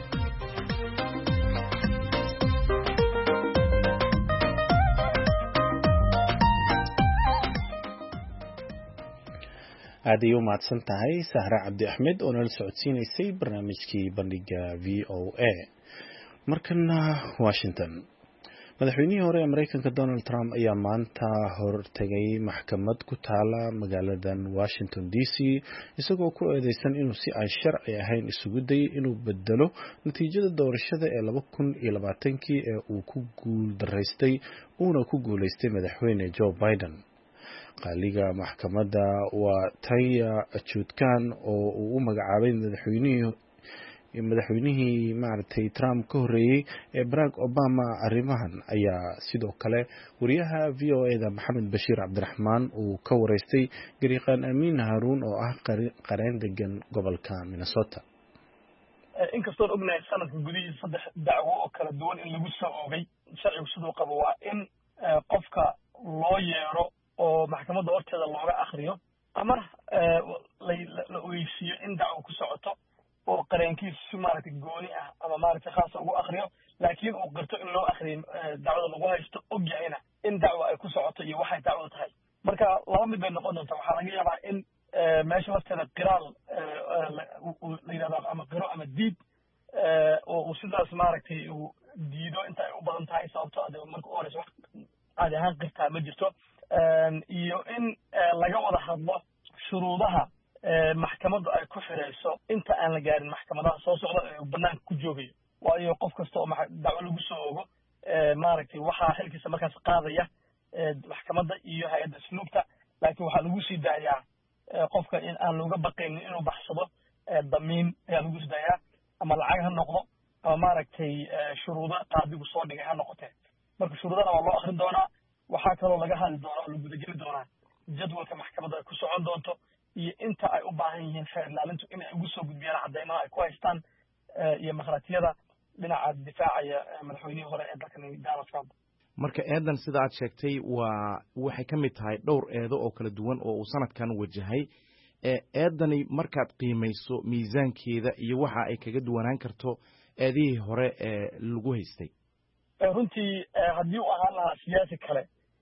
aad ay u mahadsan tahay Sahra Cabdi Axmed oo nala socodsiinaysay barnaamijkii bandhiga V O A markana Washington madaxweynihii hore ee Mareykanka Donald Trump ayaa maanta hortagay maxkamad ku taala magaaladan Washington D C isagoo ku eedeysan inuu si aan sharci ahayn isugu dayay inuu bedelo natiijada doorashada ee laba kun iyo labaatan ee uu ku guul daraystay uuna ku guuleystay madaxweyne Joe Biden qaaliga maxkamadda waa Taya Chutkan oo uu u magacaabay madaxweynihii madaxweynihii maartay Trump ka horeeyay ee Barack Obama arrimahan ayaa sidoo kale wariyaha V O A da Maxamed Bashiir Cabdiraxmaan uu ka wareystay gariiqan Amin Haruun oo ah qareen degan gobolka Minnesota inkastoo ognahay sanadka gudihiisa saddex dacwo oo kala duwan in lagu soo oogay sharcigu sidoo qabo waa in qofka loo yeero oo maxkamadda horteeda looga akhriyo ama la ogeysiiyo in dacwo ku socoto oo qareenkiisu si maaragtay gooni ah ama maaragtay khaas ugu akhriyo laakiin uu qirto in loo akhriyo dacwada lagu haysto og yahayna in dacwo ay ku socoto iyo waxay dacwada tahay marka laba mid bay noqon doontaa waxaa laga yaabaa in meesha horteeda qiraal la yidhahdo ama qiro ama diid oo uu sidaas maaragtay uu diido inta ay u badan tahay sababto ade marka u horeysa wax caadi ahaan qirtaa ma jirto iyo in laga wada hadlo shuruudaha maxkamaddu ay ku xirayso inta aan la gaarin maxkamadaha soo socda ee banaanka ku joogayo waayo qof kasta oo dacwo lagu soo ogo maaragtay waxaa xilkiisa markaas qaadaya maxkamadda iyo hay-adda asluubta laakiin waxaa lagu sii daayaa qofka in aan looga baqaynin inuu baxsado damiin ayaa lagu sii daayaa ama lacag ha noqdo ama maaragtay shuruudo qaadigu soo dhigay ha noqotee marka shuruudana waa loo akrin doonaa waxaa kaloo laga hadli doonaa oo la gudageli doonaa jadwalka maxkamadda ay ku socon doonto iyo inta ay u baahan yihiin xeer ilaalintu inay ugu soo gudbiyaan caddaymaha ay ku haystaan iyo makhaatiyada dhinaca difaacaya madaxweynihii hore ee dalkan Donald Trump marka eedan sida aad sheegtay waa waxay ka mid tahay dhowr eedo oo kala duwan oo uu sanadkan wajahay eedani markaad qiimayso miisaankeeda iyo waxa ay kaga duwanaan karto eedihii hore ee lagu haystay runtii haddii uu ahaan lahaa siyaasi kale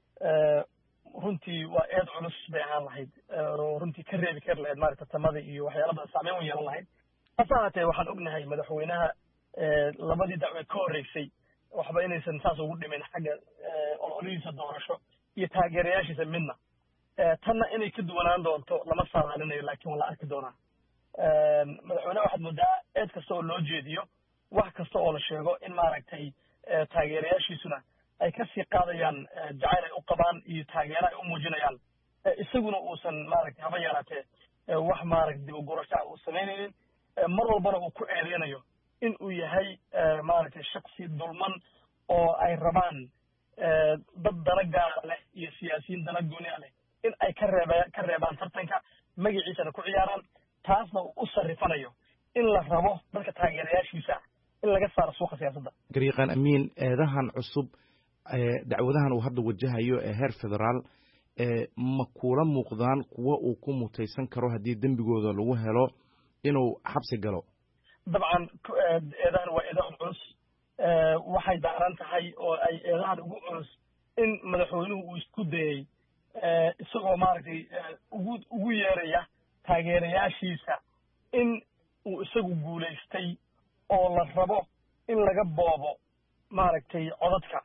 runtii waa eed culus bay ahaan lahayd oo runtii ka reebi kari lahayd maaragta tamada iyo waxyaala badan saameyn u yeelan lahayd hase ahaatee waxaan ognahay madaxweynaha labadii dacweed ka horreysay waxba inaysan saas ugu dhimin xagga ololihiisa doorasho iyo taageerayaashiisa midna tanna inay ka duwanaan doonto lama saadaalinayo laakiin waa la arki doonaa madaxweynaha waxaad moodaa eed kasta oo loo jeediyo wax kasta oo la sheego in maaragtay taageerayaashiisuna ay ka sii qaadayaan jacayl ay u qabaan iyo taageero ay u muujinayaan isaguna uusan maaragtay haba yaraatee wax maaragtay dib u gurasho uu samaynaynin mar walbana uu ku eedeynayo in uu yahay maaragtay shaksi dulman oo ay rabaan dad dana gaara leh iyo siyaasiyiin dana gooni ah leh in ay ka reeba ka reebaan tartanka magaciisana ku ciyaaraan taasna u sarrifanayo in la rabo dadka taageerayaashiisa in laga saaro suuqa siyaasadda. Garyaqaan Amiin, eedahan cusub dacwadahan uu hadda wajahayo ee heer federaal ma kula muuqdaan kuwa uu ku mutaysan karo haddii dembigooda lagu helo inuu xabsi galo? dabcan eedahan waa eedahan culus waxay daaran tahay oo ay eedahan ugu culus in madaxweynuhu uu isku dayay isagoo maaragtay ugu ugu yeeraya taageerayaashiisa in uu isagu guulaystay oo la rabo in laga boobo maaragtay codadka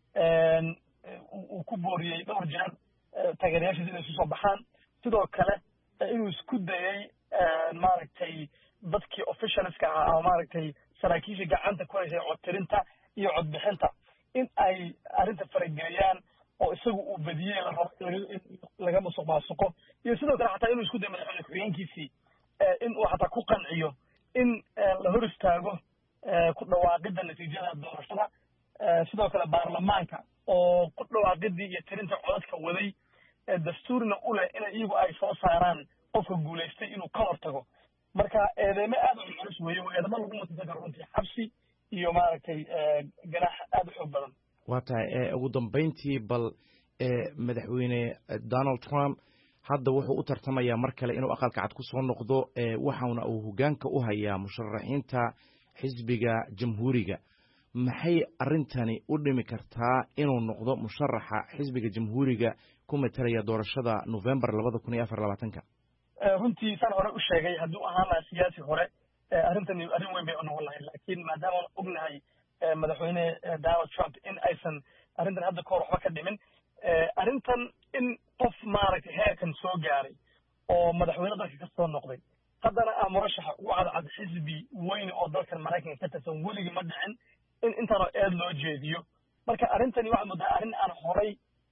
uu ku booriyey dhowr jeer taageerayaashiisa inay isu soo baxaan sidoo kale inuu isku dayay maaragtay dadkii officialska ahaa ama maaragtay saraakiisha gacanta ku haysay codtirinta iyo codbixinta in ay arrinta farageliyaan oo isagu uu badiyey la rabo in laga musuq maasuqo iyo sidoo kale xataa inuu isku dayo madaxweyne ku-xigeenkiisii in uu xataa ku qanciyo in la hor istaago ku dhawaaqidda natiijada doorashada sidoo kale baarlamaanka oo ku dhawaaqidii iyo tirinta codadka waday dastuurna u leh in iyagu ay soo saaraan qofka guulaystay inuu ka hortago. marka eedeymo aad u culus weeye waa eedamo lagu mutaysan karo runtii xabsi iyo maaragtay ganaax aad u xoog badan. waa tahay ugu dambayntii bal madaxweyne Donald Trump hadda wuxuu u tartamayaa mar kale inuu aqalka cad ku soo noqdo waxaana uu hoggaanka u hayaa musharaxiinta xisbiga jamhuuriga. maxay arrintani u dhimi kartaa inuu noqdo musharaxa xisbiga jamhuuriga ku matalaya doorashada November labada kun iyo afar iyo labaatanka? runtii saan hore u sheegay hadduu ahaan lahaa siyaasi hore arrintani arrin weyn bay u noqon lahayd laakiin maadaama aan ognahay madaxweyne Donald Trump in aysan arrintan hadda kahor waxba ka dhimin arrintan in qof maaragtay heerkan soo gaaray oo madaxweyne dalka ka soo noqday haddana ah murashaxa ugu cadcad xisbi weyn oo dalkan Maraykanka ka tirsan weligii ma dhicin in intaanoo eed loo jeediyo. marka arrintani waxaa moodaa arrin aan horay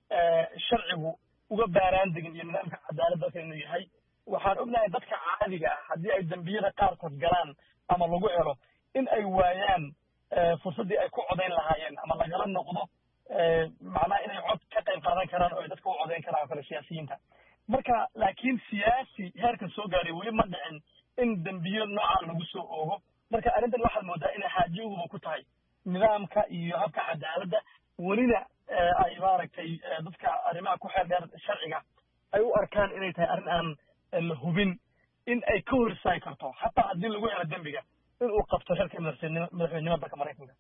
sharcigu uga baaraan degin iyo nidaamka cadaalad dalka inuu yahay. waxaan ognahay dadka caadiga ah haddii ay dembiyada qaarkood galaan ama lagu helo in ay waayaan fursaddii ay ku codayn lahaayeen ama lagala noqdo macnaha inay cod ka qayb qaadan karaan oo ay dadka u codayn karaan oo kale siyaasiyiinta. marka laakiin siyaasi heerkan soo gaaray weli ma dhicin in dembiyo noocaan lagu soo oogo. marka arrintan waxaad moodaa inay xaajiyuhuba ku tahay nidaamka iyo habka cadaaladda welina ay maaragtay dadka arrimaha ku xeel dheer sharciga ay u arkaan inay tahay arrin aan la hubin in ay ka hor istaagi karto xataa haddii lagu helo dembiga in uu qabto xilka madaxweynenimada dalka Maraykanka.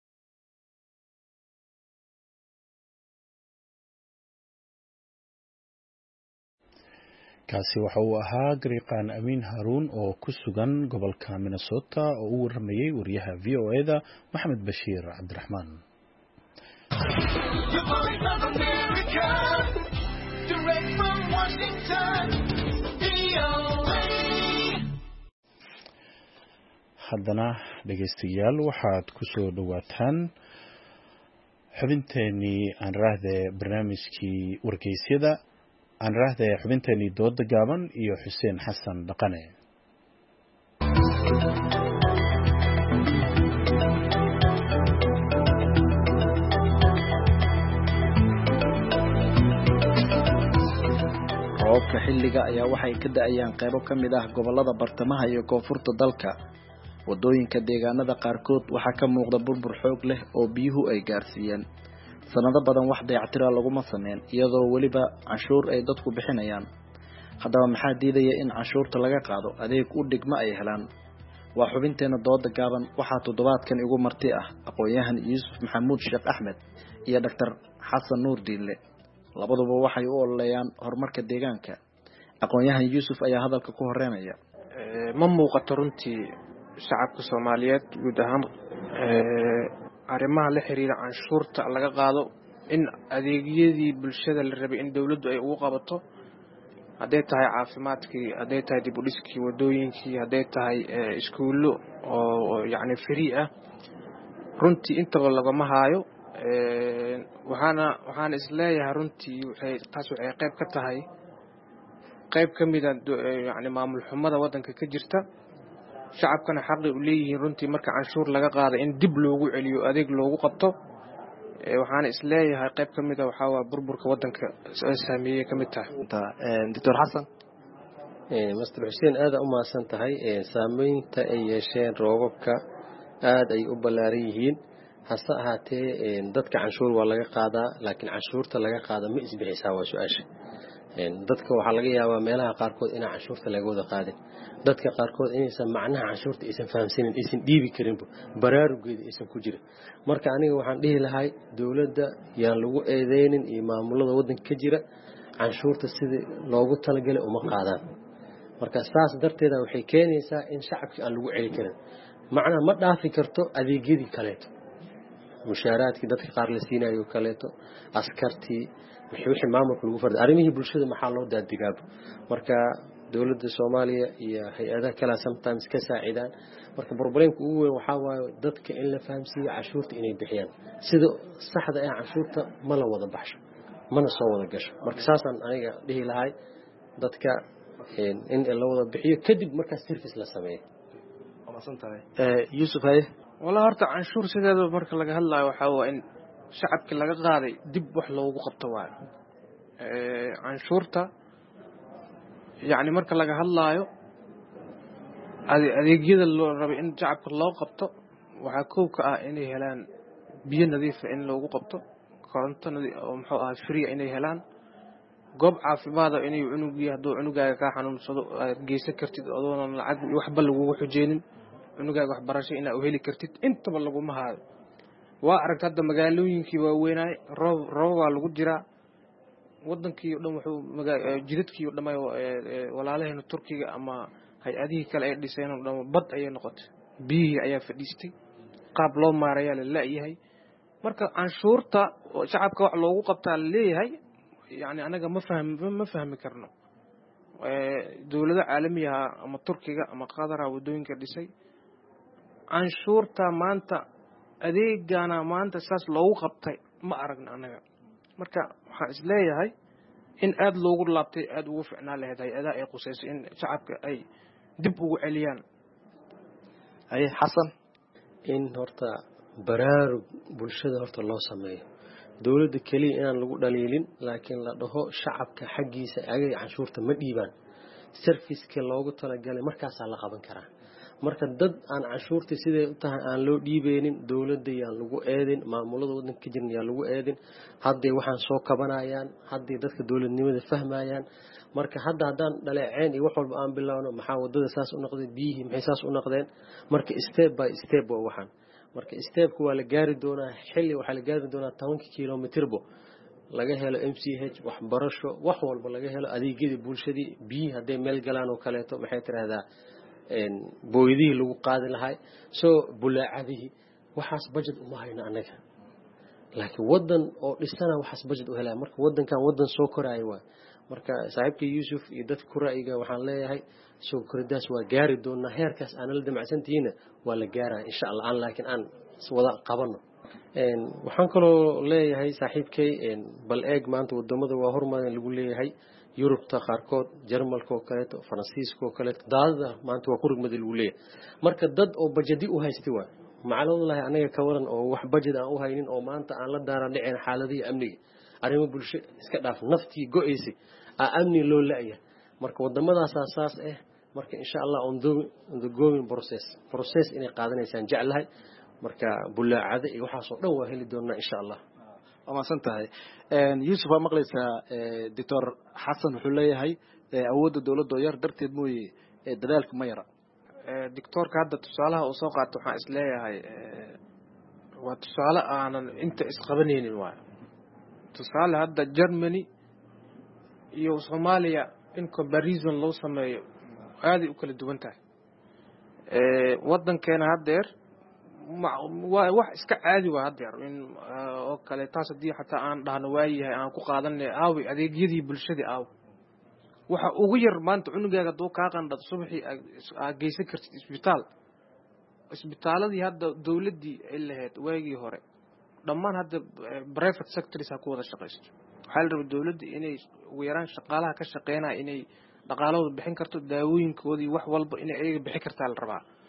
kaasi waxa uu ahaa Garyaqaan Amiin Haruun oo ku sugan gobolka Minnesota oo u waramayay wariyaha V O A da Maxamed Bashiir Cabdiraxmaan. haddana dhegaystayaal waxaad ku soo dhawaataan xubinteenii aan raahde barnaamijkii wargeysyada aan raahde xubinteenii dooda gaaban iyo Xuseen Xasan Dhaqane. roobka xilliga ayaa waxay ka da'ayaan qaybo ka mid ah gobolada bartamaha iyo koonfurta dalka. wadooyinka deegaanada qaarkood waxaa ka muuqda burbur xoog leh oo biyuhu ay gaarsiiyeen. sanado badan wax dayactira laguma sameyn iyadoo weliba canshuur ay dadku bixinayaan. haddaba maxaa diidaya in canshuurta laga qaado adeeg u dhigma ay helaan? waa xubinteena dooda gaaban waxaa toddobaadkan igu marti ah aqoon-yahan Yuusuf Maxamuud Sheekh Axmed iyo Doctor Xasan Nuur Diille. labaduba waxay u ololayaan horumarka deegaanka. aqoon-yahan Yuusuf ayaa hadalka ku horeynaya. ma muuqato runtii shacabka Soomaaliyeed guud ahaan arrimaha la xiriira canshuurta laga qaado in adeegyadii bulshada la rabay in dawladdu ay ugu qabato hadday tahay caafimaadkii hadday tahay dib u dhiskii wadooyinkii hadday tahay iskuullo oo yacni free ah runtii intaba lagama haayo. waxaana waxaana isleeyahay runtii waxay taas waxay qayb ka tahay qayb ka mid ah yacni maamul xumada waddanka ka jirta shacabkana xaqi u leeyihiin runtii marka canshuur laga qaada in dib loogu celiyo adeeg loogu qabto waxaana isleeyahay qayb ka mid a waxaa waa burburka waddanka saameeyey ka mid tahay doctor xasan master xuseen aada u mahadsan tahay saameynta ay yeesheen roobabka aad ay u ballaaran yihiin hase ahaatee dadka canshuur waa laga qaadaa laakiin canshuurta laga qaada ma isbixisaa waa su-aasha dadka waxaa laga yaabaa meelaha qaarkood inaan canshuurta laga wada qaadin dadka qaarkood inaysan macnaha canshuurta aysan fahamsanin aysan dhiibi karinba baraarugeeda aysan ku jirin marka aniga waxaan dhihi lahay dowladda yaan lagu eedeynin iyo maamulada waddanka ka jira canshuurta sidii loogu talagalay uma qaadaan marka saas darteeda waxay keenaysaa in shacabkii aan lagu celi karin macnaha ma dhaafi karto adeegyadii kaleeto mushaaraadkii dadka qaar la siinayo kaleeto askartii wixii maamulka lagu farday arrimihii bulshada maxaa loo daadigaaba marka dowladda Soomaaliya iyo hay'adaha kale sometimes ka saacidaan marka problemka ugu weyn waxa waayo dadka in la fahamsiiyo cashuurta inay bixiyaan sida saxda ah cashuurta ma la wada baxsho mana soo wada gasho marka saasan aniga dhihi lahay dadka in la wada bixiyo kadib marka service la sameeyo amasantahay ee Yusuf hay wala horta canshuur sideeda marka laga hadlayo waxa waa in shacabka laga qaaday dib wax loogu qabto waa ee canshuurta يعني marka laga hadlaayo adeegyada loo rabo in shacabka loo qabto waxa koob ka ah inay helaan biyo nadiif ah in loogu qabto koronto nadiif oo muxuu ahaa free inay helaan goob caafimaad ah inay cunugiyo haduu cunugaaga ka xanuunsado aad geysan kartid adoon lacag waxba lagu xujeenin cunugaaga wax barasho inaad u heli kartid intaba lagu mahad waa aragtay hadda magaalooyinkii waaweynay roob roob waa lagu jiraa wadankii dhan wuxuu jidadkii dhamay walaalaheena Turkiga ama hay'adihii kale ay dhiseen dhan bad ay noqotay biyo ayaa fadhiistay qaab loo maareeyo la leeyahay marka canshuurta shacabka wax loogu qabtaa leeyahay yani anaga ma fahmi ma fahmi karno ee dawladda caalamiga ama Turkiga ama Qatar wadooyinka dhisay canshuurta maanta adeegana maanta saas loogu qabtay ma aragna anaga marka waxaan isleeyahay in aad loogu laabtay aad ugu ficnaa lahayd hay'adaha ay qusayso in shacabka ay dib ugu celiyaan ay xasan in horta baraarug bulshada horta loo sameeyo dawladda kaliya inaan lagu dhaliilin laakiin la dhaho shacabka xaqiisa agay canshuurta ma dhiibaan service-ka loogu talagalay markaas la qaban karaa marka dad aan canshuurta sidee u tahay aan loo dhiibeenin dawladda yaan lagu eedin maamulada waddanka ka jirna yaan lagu eedin hadday waxaan soo kabanayaan hadday dadka dawladnimada fahmayaan marka hadda hadaan dhaleeceen iyo wax walba aan bilaawno maxaa wadada saas u noqday biyihii maxay saas u noqdeen marka step by step waa waxaan marka stepku waa la gaari doonaa xilli waxa la gaari doonaa toban kiiloomitirbo laga helo M C H wax barasho wax walba laga helo adeegyada bulshadii biyi haday meel galaan oo kaleeto maxay tiraahdaa een booydii lagu qaadi lahay soo bulaacadihi waxaas budget uma hayna anaga laakiin wadan oo dhisana waxaas budget u helaa marka wadankan wadan soo koraayo waa marka saaxiibkii Yusuf iyo dadka ku raayiga waxaan leeyahay soo koridaas waa gaari doonaa heerkaas aan la damacsantiina waa la gaaraa insha Allah aan laakiin aan wada qabano een waxaan kaloo leeyahay saaxiibkay een bal eeg maanta wadamada waa hormarin lagu leeyahay Yurubta qaarkood Jarmalka oo kale to Faransiiska oo kale daadada maanta waa ku rugmada lagu leeyahay marka dad oo budget u haystay waa macluumaad anaga ka waran oo wax budget aan u haynin oo maanta aan la daaran dhicin xaaladii amniga arrimo bulsho iska dhaaf naftii go'aysay amni loo laayahay marka wadamadaas asaas ah marka insha Allah on the on the going process process inay qaadanaysan jeclahay marka bulaacada iyo waxa soo dhan waa heli doonaa insha Allah ama santahay een Yusuf waa maqlaysaa doctor Xasan wuxuu leeyahay awoodda dawladda yar darteed mooyee dadaalka ma yara ee doctorka hadda tusaalaha uu soo qaato waxaan isleeyahay waa tusaale aanan inta isqabanaynin waa tusaale hadda Germany iyo Soomaaliya in comparison loo sameeyo aad u kala duwan tahay ee wadankeena haddeer waa wax iska caadi waa haddeer in oo kale taas hadii xataa aan dhahno waayahay aan ku qaadanay aawi adeegyadii bulshada aaw waxa ugu yar maanta cunugaaga doo ka qandad subaxii aad geysan kartid isbitaal isbitaaladii hadda dawladii ay lahayd waagii hore dhammaan hadda private sectors ha ku wada shaqeysto waxa la rabaa dawladda inay ugu yaraan shaqaalaha ka shaqeynaa inay dhaqaalahooda bixin karto daawooyinkoodii wax walba inay ayaga bixin kartaa la rabaa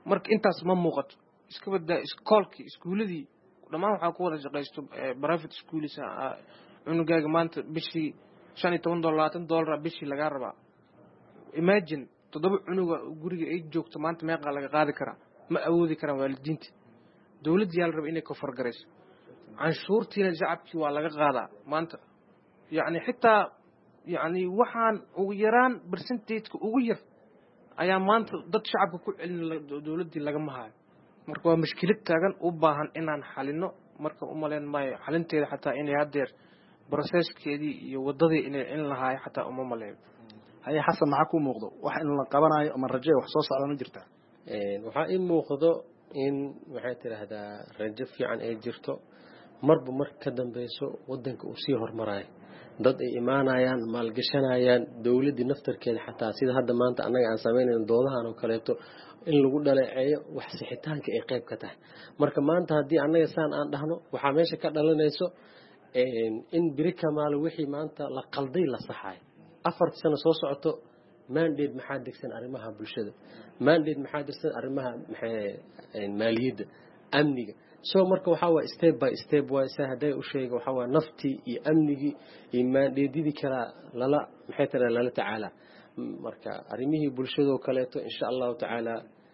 marka intaas ma muuqato iska badaa iskoolkii iskuuladii dhammaan waxaa ku wada shaqaysto private schools cunugaaga maanta bishii shan iyo toban dollar labaatan dollar bishii lagaa rabaa imagine toddoba cunuga guriga ay joogto maanta meeqa laga qaadi karaa ma awoodi karaan waalidiinta dowladda yaa la raba inay kofar garayso canshuurtiina shacabkii waa laga qaadaa maanta yacni xitaa yacni waxaan ugu yaraan percentageka ugu yar ayaa maanta dad shacabka ku celin dowladdii lagama hayo marka waa mushkilad taagan u baahan inaan xalino marka u malayn maayo xalinteeda xataa inay haddeer processkeedii iyo waddadii inay in lahaayo xataa uma maleeyo haye xasan maxaa ku muuqdo wax in la qabanayo ama rajo wax soo socda ma jirtaa waxaa ii muuqdo in waxay tidhaahdaa rajo fiican ay jirto marba marka ka dambeyso waddanka uu sii hormarayo dad ay imaanayaan maalgashanayaan dowladdii naftarkeeda xataa sida hadda maanta annaga aan samaynayno doodahan oo kaleeto in lagu dhaleeceeyo wax sixitaanka ay qayb ka tahay marka maanta haddii annaga saan aan dhahno waxaa meesha ka dhalanayso in beri kamaalo wixii maanta la qalday la saxayo afartii sano soo socoto mandate maxaa degsan arrimaha bulshada mandate maxaa degsan arrimaha maaliyadda amniga so marka waxaa waa step by step waa sa hadday u sheega waxaa waa naftii iyo amnigii iyo maandheedyadii kalaa lala maxay tira lala tacaala marka arrimihii bulshadoo kaleeto insha allahu tacaala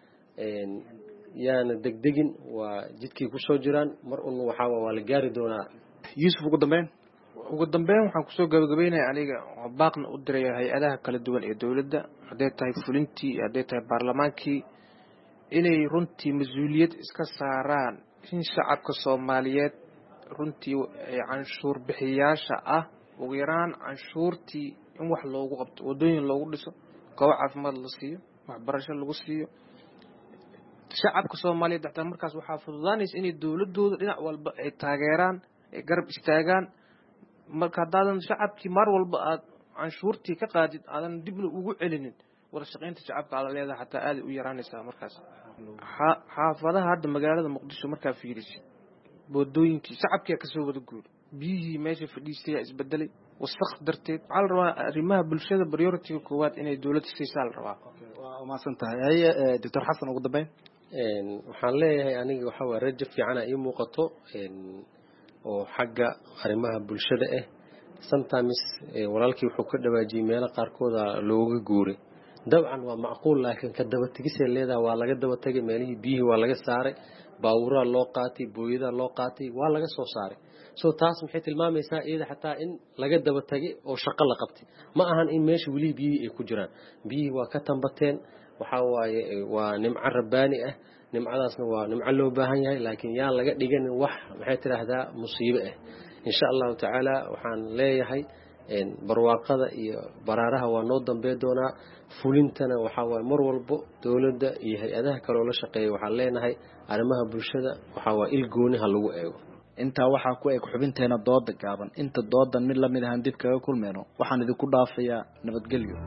yaana degdegin waa jidkii kusoo jiraan mar un waxaa waa la gaari doonaa yuusuf ugu dambeyn ugu dambeyn waxaan kusoo gabagabeynaya aniga baaqna u diraya hay-adaha kala duwan ee dowladda hadday tahay fulintii iyo hadday tahay baarlamaankii inay runtii mas-uuliyad iska saaraan in shacabka soomaaliyeed runtii canshuur bixiyaasha ah ugu yaraan canshuurtii in wax loogu qabto waddooyin loogu dhiso goobo caafimaad la siiyo waxbarasho lagu siiyo shacabka soomaaliyeed xataa markaas waxaa fududaanaysa inay dowladooda dhinac walba ay taageeraan ay garab istaagaan marka haddaadan shacabkii mar walba aad canshuurtii ka qaadid aadan dibna ugu celinin wada shaqaynta shacabka aad leedahay xataa aaday u yaraanaysaa markaas xaafadaha hadda magaalada muqdisho markaa fiirisid boodooyinkii shacabkiia kasoo wada guuri biyihii meesha fadhiisayaa isbedelay wasaq darteed waxaa la rabaa arrimaha bulshada prioritiga koowaad inay dowladda siisaa la rabaa waa umaasan tahay haye doctor xasan ugu dambeyn waxaan leeyahay aniga waxaa waa rajo fiicana ii muuqato oo xagga arrimaha bulshada ah sometimes walaalkii wuxuu ka dhawaajiyey meelo qaarkooda looga guuray dabcan waa macquul laakiin ka daba tegisay leedahay waa laga daba tegay meelihii biyihii waa laga saaray baabuuraa loo qaatay booyadaa loo qaatay waa laga soo saaray so taas maxay tilmaamaysaa iyada xataa in laga daba tegay oo shaqo la qabtay ma ahan in meesha weli biyihii ay ku jiraan biyihii waa ka tambateen waxaa waaye waa nimco rabbaani ah nimcadaasna waa nimco loo baahan yahay laakiin yaan laga dhiganin wax maxay tidhaahdaa musiibo ah insha allahu tacaala waxaan leeyahay barwaaqada iyo baraaraha waa noo dambey doonaa fulintana waxaa waaye mar walbo dowladda iyo hay-adaha kaloo la shaqeeya waxaan leenahay arrimaha bulshada waxaa waa il gooni ha lagu eego intaa waxaa ku eg xubinteena dooda gaaban inta doodan mid lamid ahaan dib kaga kulmeyno waxaan idinku dhaafayaa nabadgelyo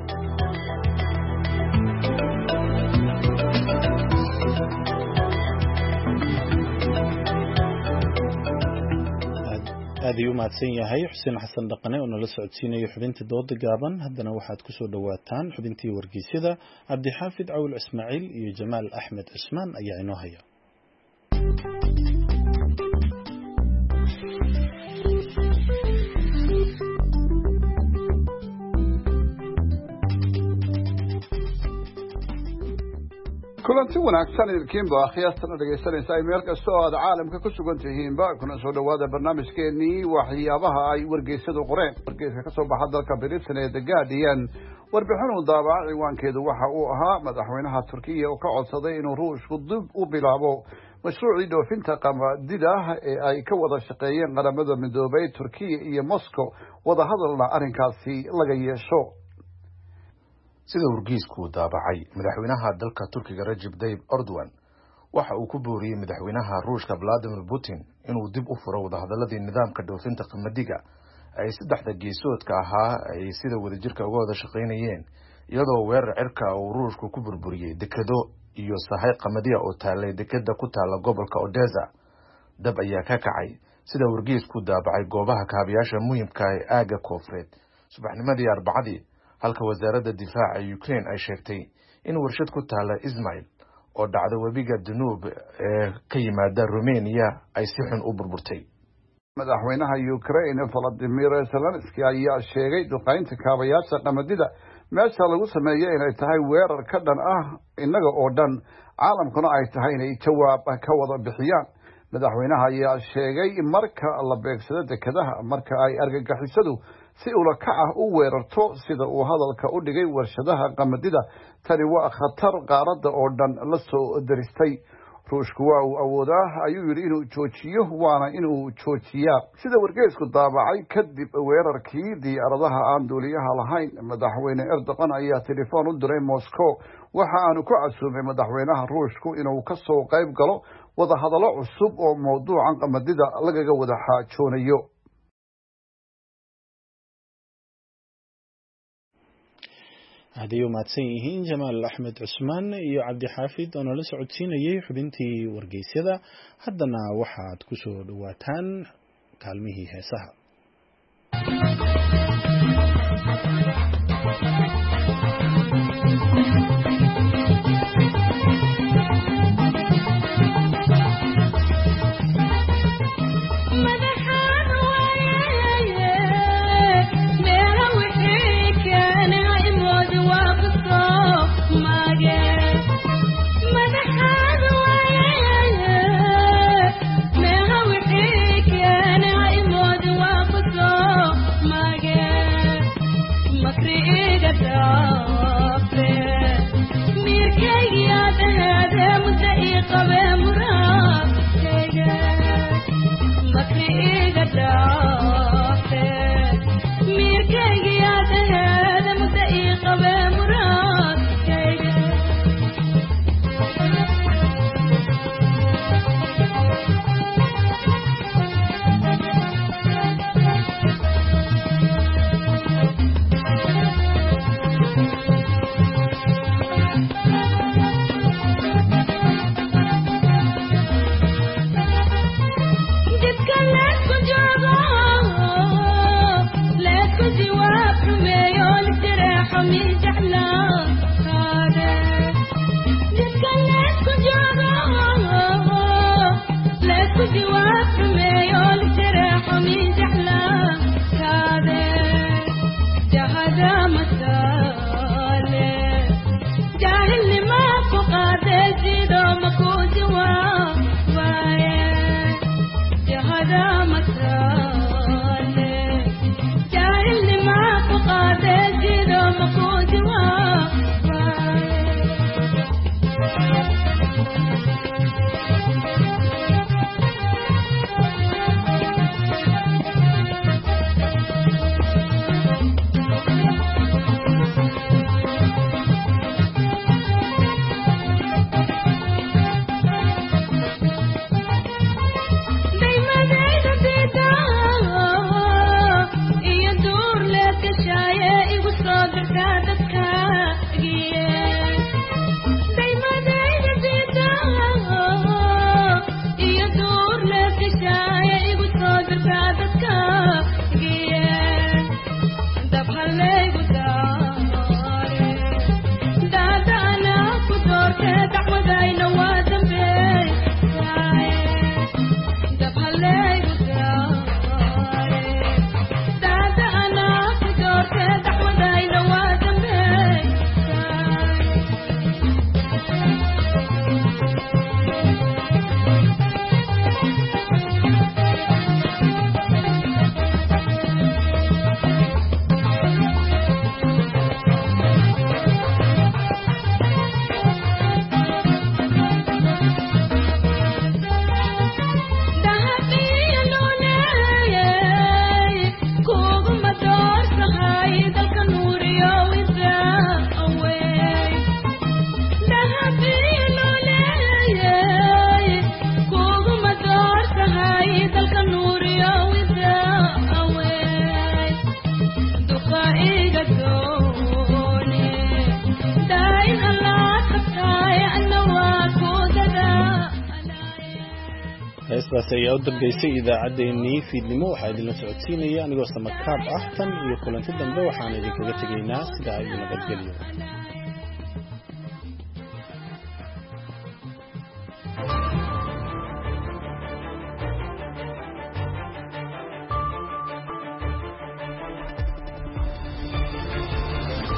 aad ayuu umahadsan yahay xuseen xasan dhaqane oo nala socodsiinayo xubintii dooda gaaban haddana waxaad kusoo dhawaataan xubintii wargeysyada cabdixaafid cawil ismaaciil iyo jamaal axmed cusmaan ayaa inoo haya kulanti wanaagsan idinkiinba akhyaastana dhegaysanaysa ay meel kasta oo aad caalamka ku sugan tihiinba kuna soo dhawaada barnaamijkeenii waxyaabaha ay wargeysadu qoreen wargeyska ka soo baxa dalka britain ee the guardian warbixin uu daabaca ciwaankeedu waxa uu ahaa madaxweynaha turkiya oo ka codsaday inuu ruushku dib u bilaabo mashruucii dhoofinta qamadida ee ay ka wada shaqeeyeen qaramada midoobay turkiya iyo moscow wadahadalna arrinkaasi laga yeesho sida wargeysku daabacay madaxweynaha dalka turkiga Recep Tayyip Erdogan waxa uu ku booriyay madaxweynaha Ruushka Vladimir Putin inuu dib u furo wadahadaladii nidaamka dhoofinta qamadiga ay saddexda geesoodka ahaa ay sida wadajirka uga wada shaqeynayeen iyadoo weerar cirka uu Ruushku ku burburiyay dekado iyo sahay qamadiga oo taalay dekada ku taala gobolka Odessa dab ayaa ka kacay sida wargeysku daabacay goobaha kaabiyaasha muhiimka ah ee aaga koonfureed subaxnimadii Arbacadii halka wasaaradda difaaca Ukraine ay sheegtay in warshad ku taala Ismail oo dhacda webiga Danube ee ka yimaada Romania ay si xun u burburtay. madaxweynaha Ukraine Volodymyr Zelensky ayaa sheegay duqeynta kaabayaasha qamadida meesha lagu sameeyay inay tahay weerar ka dhan ah inaga oo dhan caalamkuna ay tahay inay jawaab ka wada bixiyaan. madaxweynaha ayaa sheegay marka la beegsado dekedaha marka ay argagixisadu si ula kac ah u weerarto sida uu hadalka u dhigay warshadaha qamadida tani waa khatar qaaradda oo dhan la soo daristay. ruushku waa uu awoodaa ayuu yidhi inuu joojiyo waana inuu joojiyaa sida wargeysku daabacay kadib weerarkii diyaaradaha aan duuliyaha lahayn. madaxweyne Erdogan ayaa telefoon u diray Moscow waxa aanu ku casuumay madaxweynaha ruushku inuu ka soo qayb galo wadahadallo cusub oo mowduucan qamadida lagaga wada xaajoonayo. hadii u mahadsan yihiin Jamaal Axmed Cusmaan iyo Cabdi Xaafid oo nala socodsiinayay xubintii wargeysyada. haddana waxaad ku soo dhawaataan kaalmihii heesaha. heestaas ayaa u dambeysay idaacaddeenii fiidnimo waxaa idinla socodsiinaya anigoo samakaab ah tan iyo kulanti dambe waxaan idinkaga tegaynaa sidaa iyo nabadgelyo.